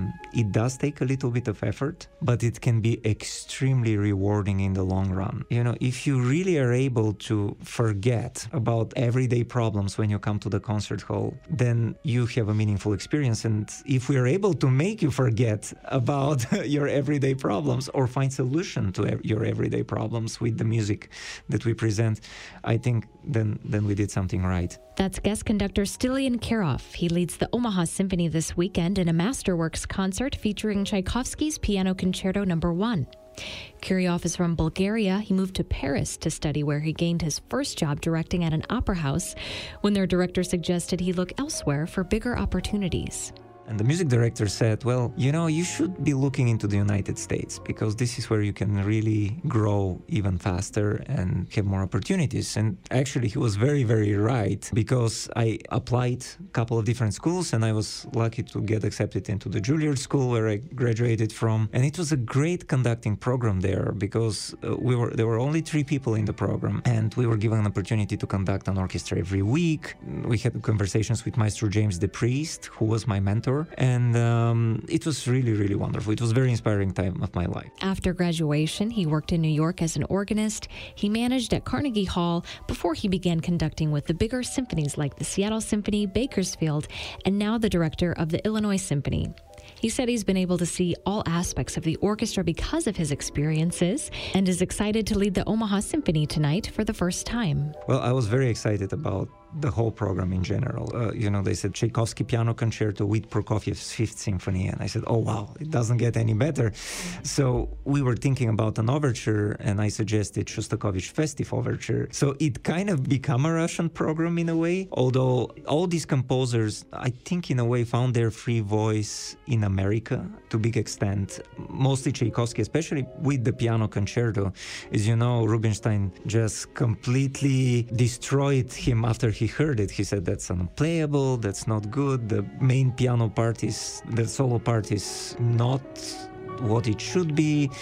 it does take a little bit of effort, but it can be extremely rewarding in the long run. You know, if you really are able to forget about everyday problems when you come to the concert hall, then you have a meaningful experience. And if we are able to make you forget about your everyday problems or find solution to your everyday problems with the music that we present, I think then we did something right. That's guest conductor Stilian Kirov. He leads the Omaha Symphony this weekend in a Masterworks concert featuring Tchaikovsky's Piano Concerto No. 1. Kirov is from Bulgaria. He moved to Paris to study, where he gained his first job directing at an opera house when their director suggested he look elsewhere for bigger opportunities. And the music director said, well, you know, you should be looking into the United States because this is where you can really grow even faster and have more opportunities. And actually, he was very, very right, because I applied a couple of different schools and I was lucky to get accepted into the Juilliard School where I graduated from. And it was a great conducting program there because there were only 3 people in the program, and we were given an opportunity to conduct an orchestra every week. We had conversations with Maestro James DePriest, who was my mentor. And it was really, really wonderful. It was a very inspiring time of my life. After graduation, he worked in New York as an organist. He managed at Carnegie Hall before he began conducting with the bigger symphonies like the Seattle Symphony, Bakersfield, and now the director of the Illinois Symphony. He said he's been able to see all aspects of the orchestra because of his experiences and is excited to lead the Omaha Symphony tonight for the first time. Well, I was very excited about the whole program in general. They said Tchaikovsky Piano Concerto with Prokofiev's 5th Symphony, and I said, oh wow, it doesn't get any better. So we were thinking about an overture, and I suggested Shostakovich Festive Overture. So it kind of became a Russian program in a way, although all these composers, I think in a way, found their free voice in America to a big extent. Mostly Tchaikovsky, especially with the piano concerto. As you know, Rubinstein just completely destroyed him after he heard it. He said that's unplayable, that's not good, the main piano part the solo part is not what it should be.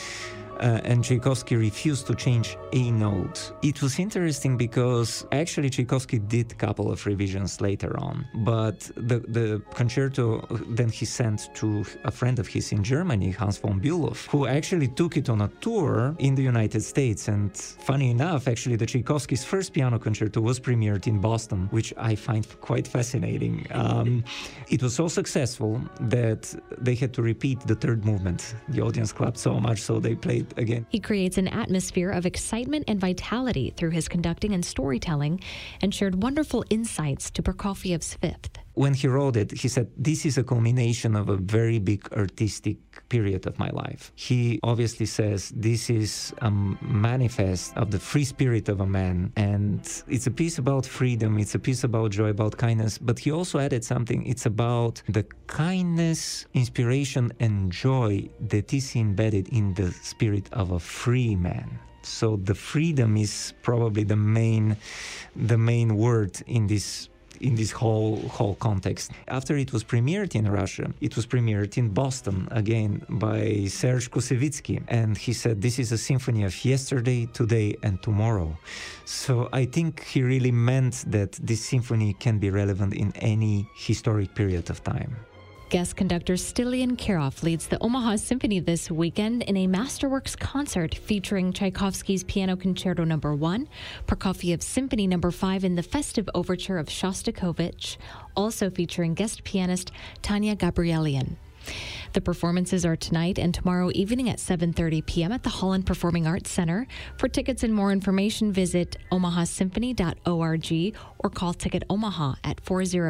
And Tchaikovsky refused to change a note. It was interesting because actually Tchaikovsky did a couple of revisions later on, but the concerto then he sent to a friend of his in Germany, Hans von Bülow, who actually took it on a tour in the United States. And funny enough, actually the Tchaikovsky's first piano concerto was premiered in Boston, which I find quite fascinating. It was so successful that they had to repeat the 3rd movement. The audience clapped so much, so they played again. He creates an atmosphere of excitement and vitality through his conducting and storytelling, and shared wonderful insights to Prokofiev's 5th. when he wrote it, he said, this is a culmination of a very big artistic period of my life. He obviously says this is a manifest of the free spirit of a man, and it's a piece about freedom, it's a piece about joy, about kindness, but he also added something, it's about the kindness, inspiration, and joy that is embedded in the spirit of a free man. So the freedom is probably the main word in this whole context. After it was premiered in Russia, it was premiered in Boston again by Serge Koussevitzky, and he said this is a symphony of yesterday, today, and tomorrow. So I think he really meant that this symphony can be relevant in any historic period of time. Guest conductor Stilian Kirov leads the Omaha Symphony this weekend in a Masterworks concert featuring Tchaikovsky's Piano Concerto No. 1, Prokofiev's Symphony No. 5, and the festive overture of Shostakovich, also featuring guest pianist Tanya Gabrielian. The performances are tonight and tomorrow evening at 7:30 p.m. at the Holland Performing Arts Center. For tickets and more information, visit omahasymphony.org or call Ticket Omaha at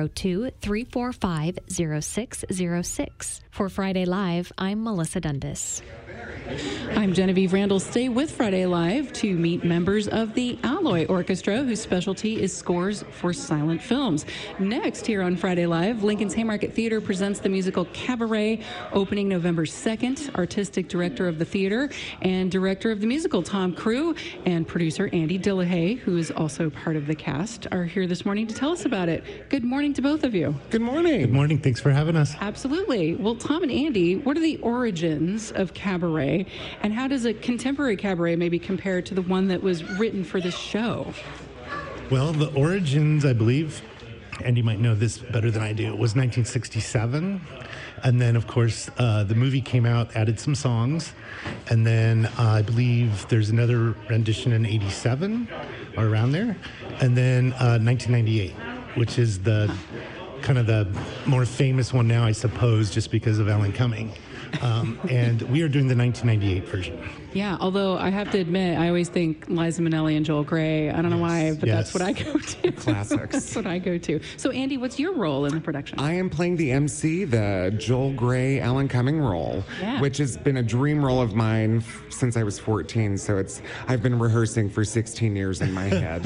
402-345-0606. For Friday Live, I'm Melissa Dundas. I'm Genevieve Randall. Stay with Friday Live to meet members of the Alloy Orchestra, whose specialty is scores for silent films. Next, here on Friday Live, Lincoln's Haymarket Theater presents the musical Cabaret, opening November 2nd. Artistic director of the theater and director of the musical, Tom Crew, and producer Andy Dillahay, who is also part of the cast, are here this morning to tell us about it. Good morning to both of you. Good morning. Good morning. Thanks for having us. Absolutely. Well, Tom and Andy, what are the origins of Cabaret, and how does a contemporary cabaret maybe compare to the one that was written for this show? Well, the origins, I believe, and you might know this better than I do, it was 1967. And then, of course, the movie came out, added some songs. And then I believe there's another rendition in 87 or around there. And then 1998, which is the kind of the more famous one now, I suppose, just because of Alan Cumming. And we are doing the 1998 version. Yeah, although I have to admit, I always think Liza Minnelli and Joel Grey. I don't know why, but that's what I go to. Classics. That's what I go to. So, Andy, what's your role in the production? I am playing the MC, the Joel Grey, Alan Cumming role, which has been a dream role of mine since I was 14. So I've been rehearsing for 16 years in my head.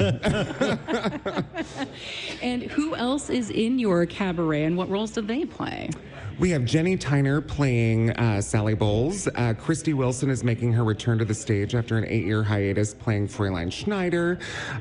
And who else is in your cabaret, and what roles do they play? We have Jenny Tyner playing Sally Bowles. Christy Wilson is making her return to the stage after an 8-year hiatus, playing Fräulein Schneider.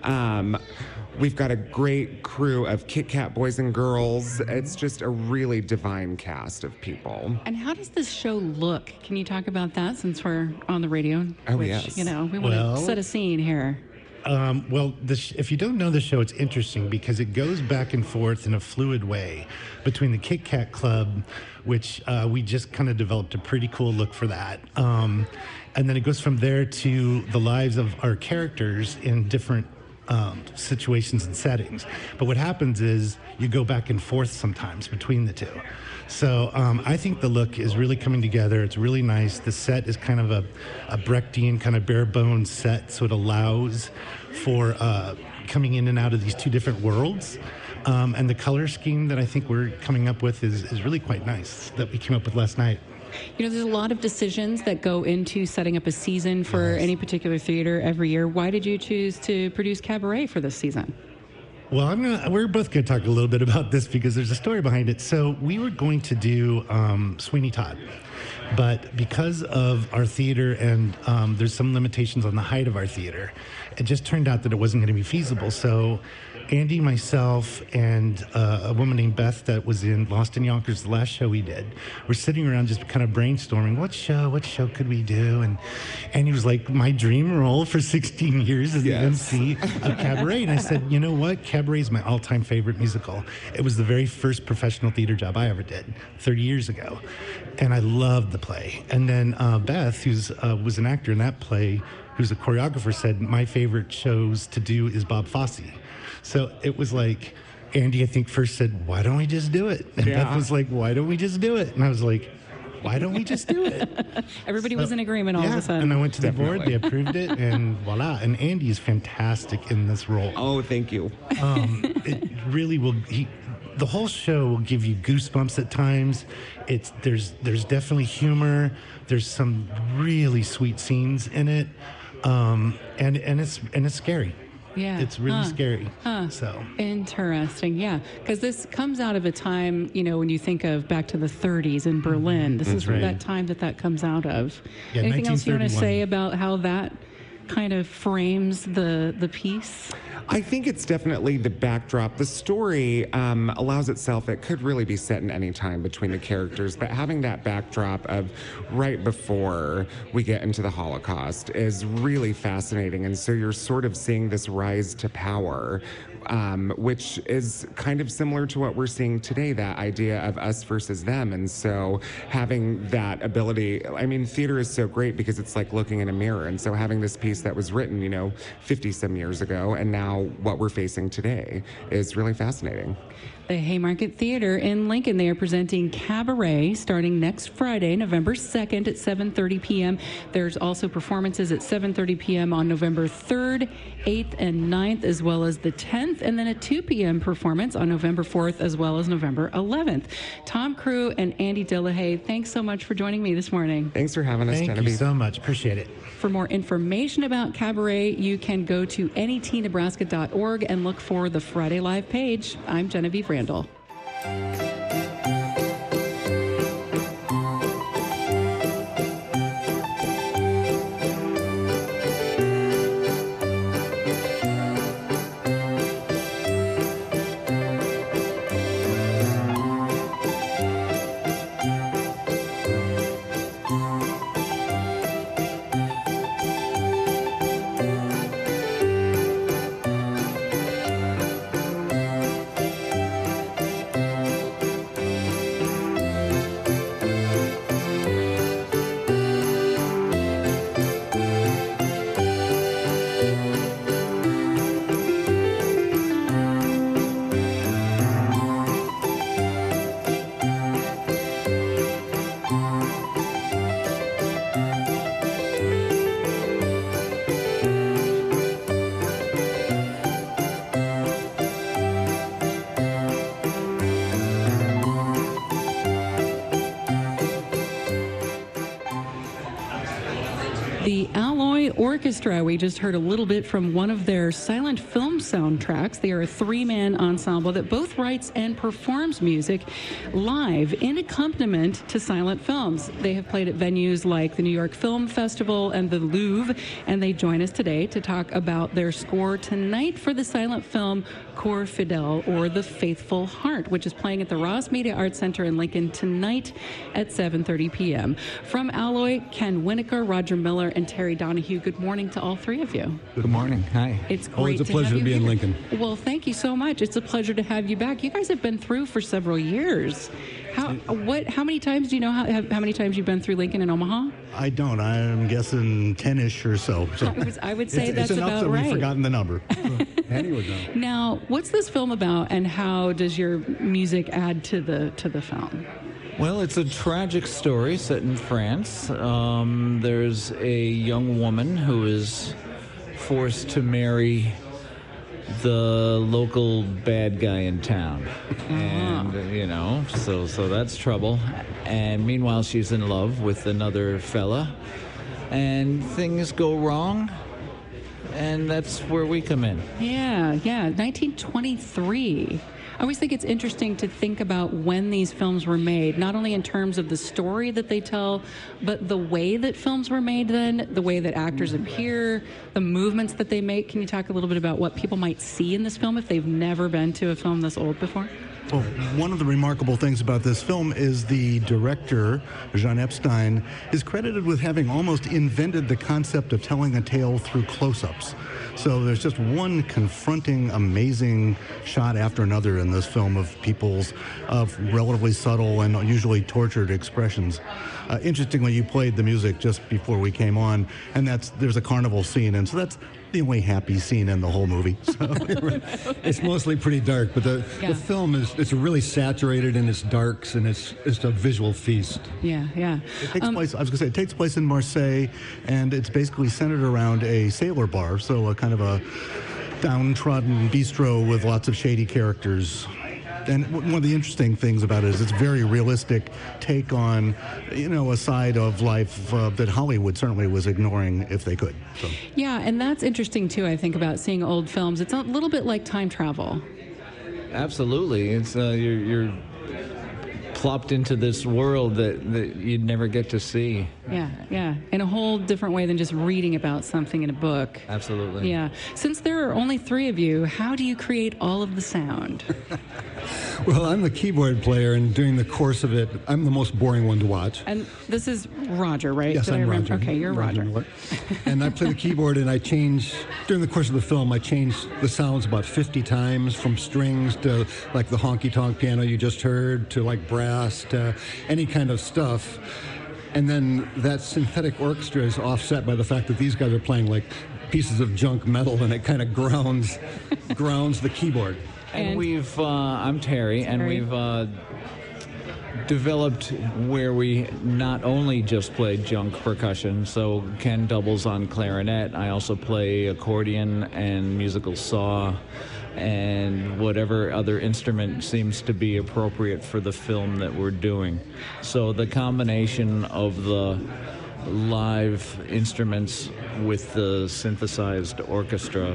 We've got a great crew of Kit Kat boys and girls. It's just a really divine cast of people. And how does this show look? Can you talk about that since we're on the radio? Oh, which, yes. You know, we want to set a scene here. Well, if you don't know the show, it's interesting because it goes back and forth in a fluid way between the Kit Kat Club, which we just kind of developed a pretty cool look for that. And then it goes from there to the lives of our characters in different situations and settings. But what happens is you go back and forth sometimes between the two. So I think the look is really coming together. It's really nice. The set is kind of a Brechtian kind of bare bones set, so it allows for coming in and out of these two different worlds. And the color scheme that I think we're coming up with is really quite nice that we came up with last night. You know, there's a lot of decisions that go into setting up a season for any particular theater every year. Why did you choose to produce Cabaret for this season? Well, we're both going to talk a little bit about this because there's a story behind it. So we were going to do Sweeney Todd, but because of our theater and there's some limitations on the height of our theater, it just turned out that it wasn't going to be feasible. So Andy, myself, and a woman named Beth that was in Lost in Yonkers, the last show we did, we're sitting around just kind of brainstorming, what show could we do? And Andy was like, my dream role for 16 years is the MC of Cabaret. And I said, you know what? Cabaret is my all-time favorite musical. It was the very first professional theater job I ever did 30 years ago. And I loved the play. And then Beth, who was an actor in that play, who's a choreographer, said, my favorite shows to do is Bob Fosse. So it was like, Andy, I think, first said, why don't we just do it? And Beth was like, why don't we just do it? And I was like, why don't we just do it? Everybody was in agreement all of a sudden. And I went to the board, they approved it, and voila. And Andy is fantastic in this role. Oh, thank you. It really will. The whole show will give you goosebumps at times. There's definitely humor. There's some really sweet scenes in it, and it's scary. Yeah, it's really scary. So interesting, yeah, because this comes out of a time, when you think of back to the 30s in Berlin. This is that time that comes out of. Yeah, anything else you want to 1931. say about how that kind of frames the piece? I think it's definitely the backdrop. The story allows itself, it could really be set in any time between the characters, but having that backdrop of right before we get into the Holocaust is really fascinating. And so you're sort of seeing this rise to power, which is kind of similar to what we're seeing today, that idea of us versus them. And so having that ability, I mean, theater is so great because it's like looking in a mirror. And so having this piece that was written, 50 some years ago, and now what we're facing today is really fascinating. The Haymarket Theater in Lincoln, they are presenting Cabaret starting next Friday, November 2nd at 7:30 p.m. There's also performances at 7:30 p.m. on November 3rd, 8th, and 9th, as well as the 10th, and then a 2 p.m. performance on November 4th, as well as November 11th. Tom Crew and Andy Dillahay, thanks so much for joining me this morning. Thanks for having us, Thank Genevieve. you so much. Appreciate it. For more information about Cabaret, you can go to netnebraska.org and look for the Friday Live page. I'm Genevieve Randall. The Alloy Orchestra, we just heard a little bit from one of their silent film soundtracks. They are a three-man ensemble that both writes and performs music live in accompaniment to silent films. They have played at venues like the New York Film Festival and the Louvre, and they join us today to talk about their score tonight for the silent film Cor Fidel, or The Faithful Heart, which is playing at the Ross Media Arts Center in Lincoln tonight at 7:30 p.m. From Alloy, Ken Winokur, Roger Miller, and Terry Donahue. Good morning to all three of you. Good morning. Hi. It's great Always a to pleasure have to you be in here. Lincoln. Well, thank you so much. It's a pleasure to have you back. You guys have been through for several years. How many times do you know how many times you've been through Lincoln and Omaha? I don't. I'm guessing 10-ish or so. I would say it's that's enough about that right. We've forgotten the number. Annie would know. Now, what's this film about, and how does your music add to the film? Well, it's a tragic story set in France. There's a young woman who is forced to marry the local bad guy in town. And, so that's trouble. And meanwhile, she's in love with another fella. And things go wrong. And that's where we come in. Yeah, 1923. I always think it's interesting to think about when these films were made, not only in terms of the story that they tell, but the way that films were made then, the way that actors appear, the movements that they make. Can you talk a little bit about what people might see in this film if they've never been to a film this old before? Well, one of the remarkable things about this film is the director, Jean Epstein, is credited with having almost invented the concept of telling a tale through close-ups. So there's just one confronting, amazing shot after another in this film of people's relatively subtle and usually tortured expressions. Interestingly, you played the music just before we came on, and there's a carnival scene, and so that's the only happy scene in the whole movie. So. It's mostly pretty dark, but the film it's really saturated in its darks, and it's a visual feast. Yeah. It takes place. I was going to say it takes place in Marseille, and it's basically centered around a sailor bar, so a kind of a downtrodden bistro with lots of shady characters. And one of the interesting things about it is it's a very realistic take on, a side of life that Hollywood certainly was ignoring if they could. So. Yeah, and that's interesting too, I think, about seeing old films. It's a little bit like time travel. Absolutely. It's you're plopped into this world that you'd never get to see. Yeah. In a whole different way than just reading about something in a book. Absolutely. Yeah. Since there are only 3 of you, how do you create all of the sound? Well, I'm the keyboard player, and during the course of it, I'm the most boring one to watch. And this is Roger, right? Yes, I'm Roger. Okay, you're Roger. And I play the keyboard, and during the course of the film, I change the sounds about 50 times, from strings to like the honky-tonk piano you just heard, to like brass, to any kind of stuff. And then that synthetic orchestra is offset by the fact that these guys are playing like pieces of junk metal, and it kind of grounds the keyboard. And I'm Terry, and we've developed where we not only just play junk percussion, so Ken doubles on clarinet. I also play accordion and musical saw and whatever other instrument seems to be appropriate for the film that we're doing. So the combination of the live instruments with the synthesized orchestra.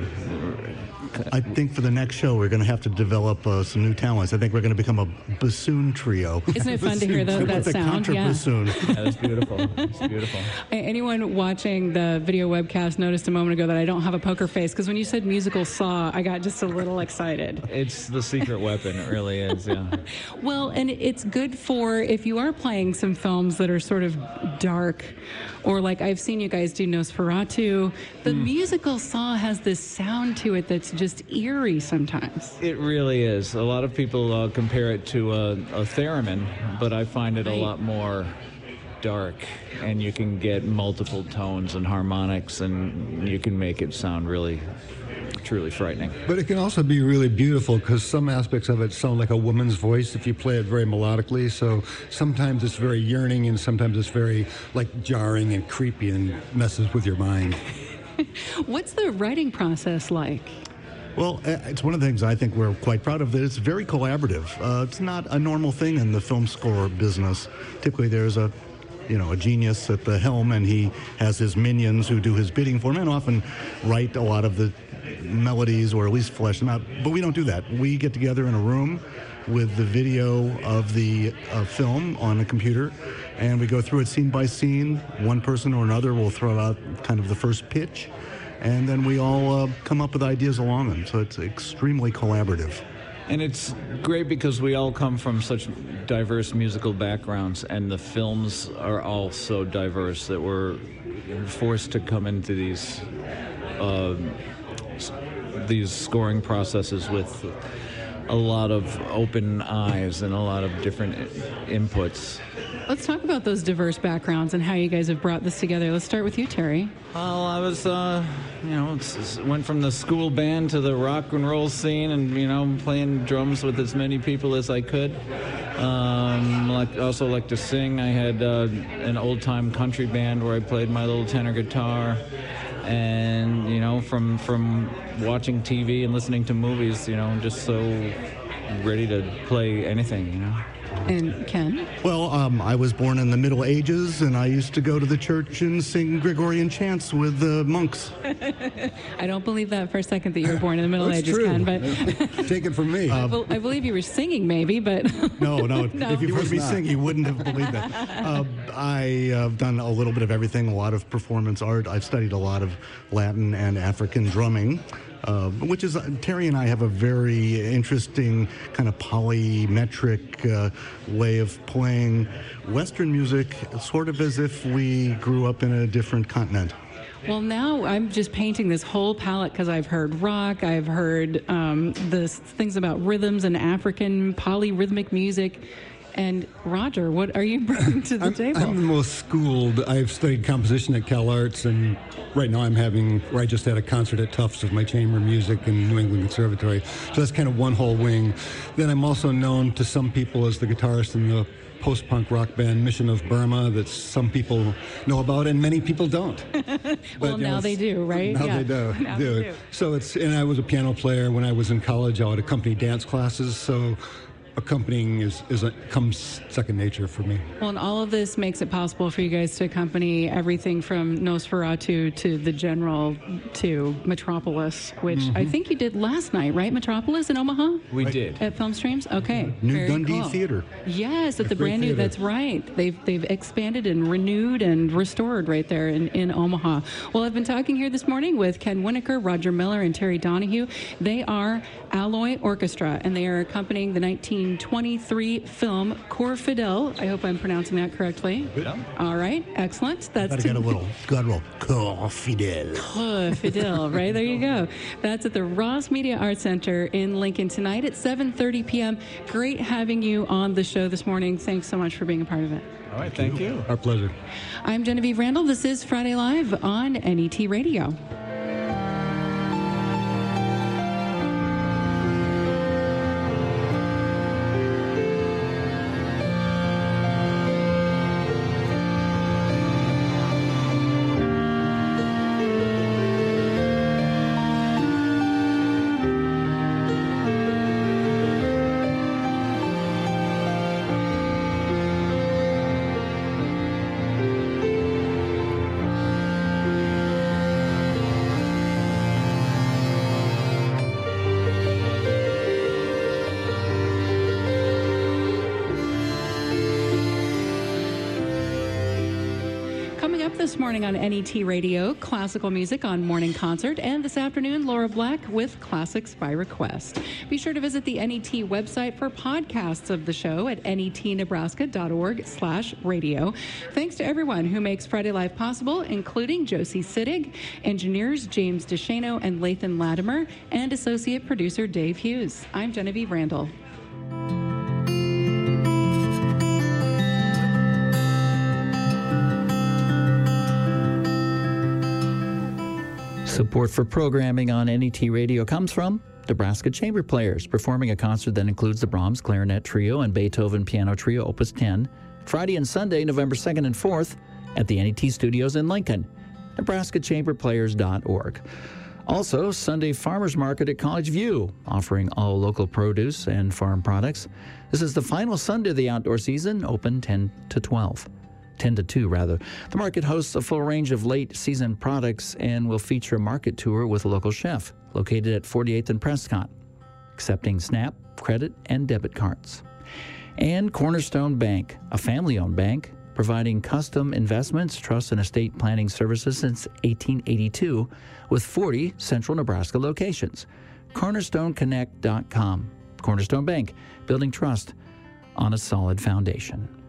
I think for the next show we're going to have to develop some new talents. I think we're going to become a bassoon trio. Isn't it fun to hear that with sound? The contrabassoon. Yeah, that's beautiful. It's beautiful. Anyone watching the video webcast noticed a moment ago that I don't have a poker face, because when you said musical saw, I got just a little excited. It's the secret weapon. It really is, yeah. Well, and it's good for if you are playing some films that are sort of dark, or like I've seen you guys do Nosferatu. The musical saw has this sound to it that's just eerie sometimes. It really is. A lot of people compare it to a theremin, but I find it a lot more dark, and you can get multiple tones and harmonics, and you can make it sound really, truly frightening. But it can also be really beautiful, because some aspects of it sound like a woman's voice if you play it very melodically. So sometimes it's very yearning, and sometimes it's very like jarring and creepy and messes with your mind. What's the writing process like? Well, it's one of the things I think we're quite proud of. That it's very collaborative. It's not a normal thing in the film score business. Typically, there's a genius at the helm, and he has his minions who do his bidding for him, and often write a lot of the melodies, or at least flesh them out. But we don't do that. We get together in a room with the video of the film on a computer, and we go through it scene by scene. One person or another will throw out kind of the first pitch, and then we all come up with ideas along them. So it's extremely collaborative. And it's great because we all come from such diverse musical backgrounds, and the films are all so diverse that we're forced to come into these scoring processes with a lot of open eyes and a lot of different inputs. Let's talk about those diverse backgrounds and how you guys have brought this together. Let's start with you, Terry. Well, I was, went from the school band to the rock and roll scene, and playing drums with as many people as I could. Also like to sing. I had an old time country band where I played my little tenor guitar. And from watching TV and listening to movies, just so ready to play anything, And Ken? Well, I was born in the Middle Ages, and I used to go to the church and sing Gregorian chants with the monks. I don't believe that for a second that you were born in the Middle Ages, true. Ken. But take it from me. I believe you were singing, maybe, but no. If you heard me sing, you wouldn't have believed that. I have done a little bit of everything, a lot of performance art. I've studied a lot of Latin and African drumming. Which is, Terry and I have a very interesting kind of polymetric way of playing Western music, sort of as if we grew up in a different continent. Well, now I'm just painting this whole palette because I've heard rock, I've heard the things about rhythms and African polyrhythmic music. And Roger, what are you bringing to the table? I'm the most schooled. I've studied composition at Cal Arts, and right now I just had a concert at Tufts of my chamber music in New England Conservatory. So that's kind of one whole wing. Then I'm also known to some people as the guitarist in the post-punk rock band Mission of Burma that some people know about and many people don't. Well, now they do, right? Now they do. Now they do. So and I was a piano player when I was in college. I would accompany dance classes, so accompanying comes second nature for me. Well, and all of this makes it possible for you guys to accompany everything from Nosferatu to The General to Metropolis, which I think you did last night, right? Metropolis in Omaha? We did. At Film Streams? Okay. New Very Dundee cool. Theater. Yes, at the Great brand new, theater. that's right. They've expanded and renewed and restored right there in Omaha. Well, I've been talking here this morning with Ken Winokur, Roger Miller, and Terry Donahue. They are Alloy Orchestra, and they are accompanying the 1923 film Cor Fidel. I hope I'm pronouncing that correctly. Yeah. All right, excellent. That's Gotta get a little guttural. Cor Fidel. Cor Fidel, right? There you go. That's at the Ross Media Arts Center in Lincoln tonight at 7:30 p.m. Great having you on the show this morning. Thanks so much for being a part of it. All right, thank you. Our pleasure. I'm Genevieve Randall. This is Friday Live on NET Radio. Coming up this morning on NET Radio, classical music on Morning Concert, and this afternoon, Laura Black with Classics by Request. Be sure to visit the NET website for podcasts of the show at netnebraska.org/radio. Thanks to everyone who makes Friday Live possible, including Josie Sittig, engineers James DeShano and Lathan Latimer, and associate producer Dave Hughes. I'm Genevieve Randall. Support for programming on NET Radio comes from Nebraska Chamber Players, performing a concert that includes the Brahms Clarinet Trio and Beethoven Piano Trio Opus 10, Friday and Sunday, November 2nd and 4th, at the NET Studios in Lincoln, nebraskachamberplayers.org. Also, Sunday Farmers Market at College View, offering all local produce and farm products. This is the final Sunday of the outdoor season, open 10 to 2 rather. The market hosts a full range of late season products and will feature a market tour with a local chef located at 48th and Prescott, accepting SNAP, credit, and debit cards. And Cornerstone Bank, a family-owned bank, providing custom investments, trust, and estate planning services since 1882 with 40 central Nebraska locations. CornerstoneConnect.com. Cornerstone Bank, building trust on a solid foundation.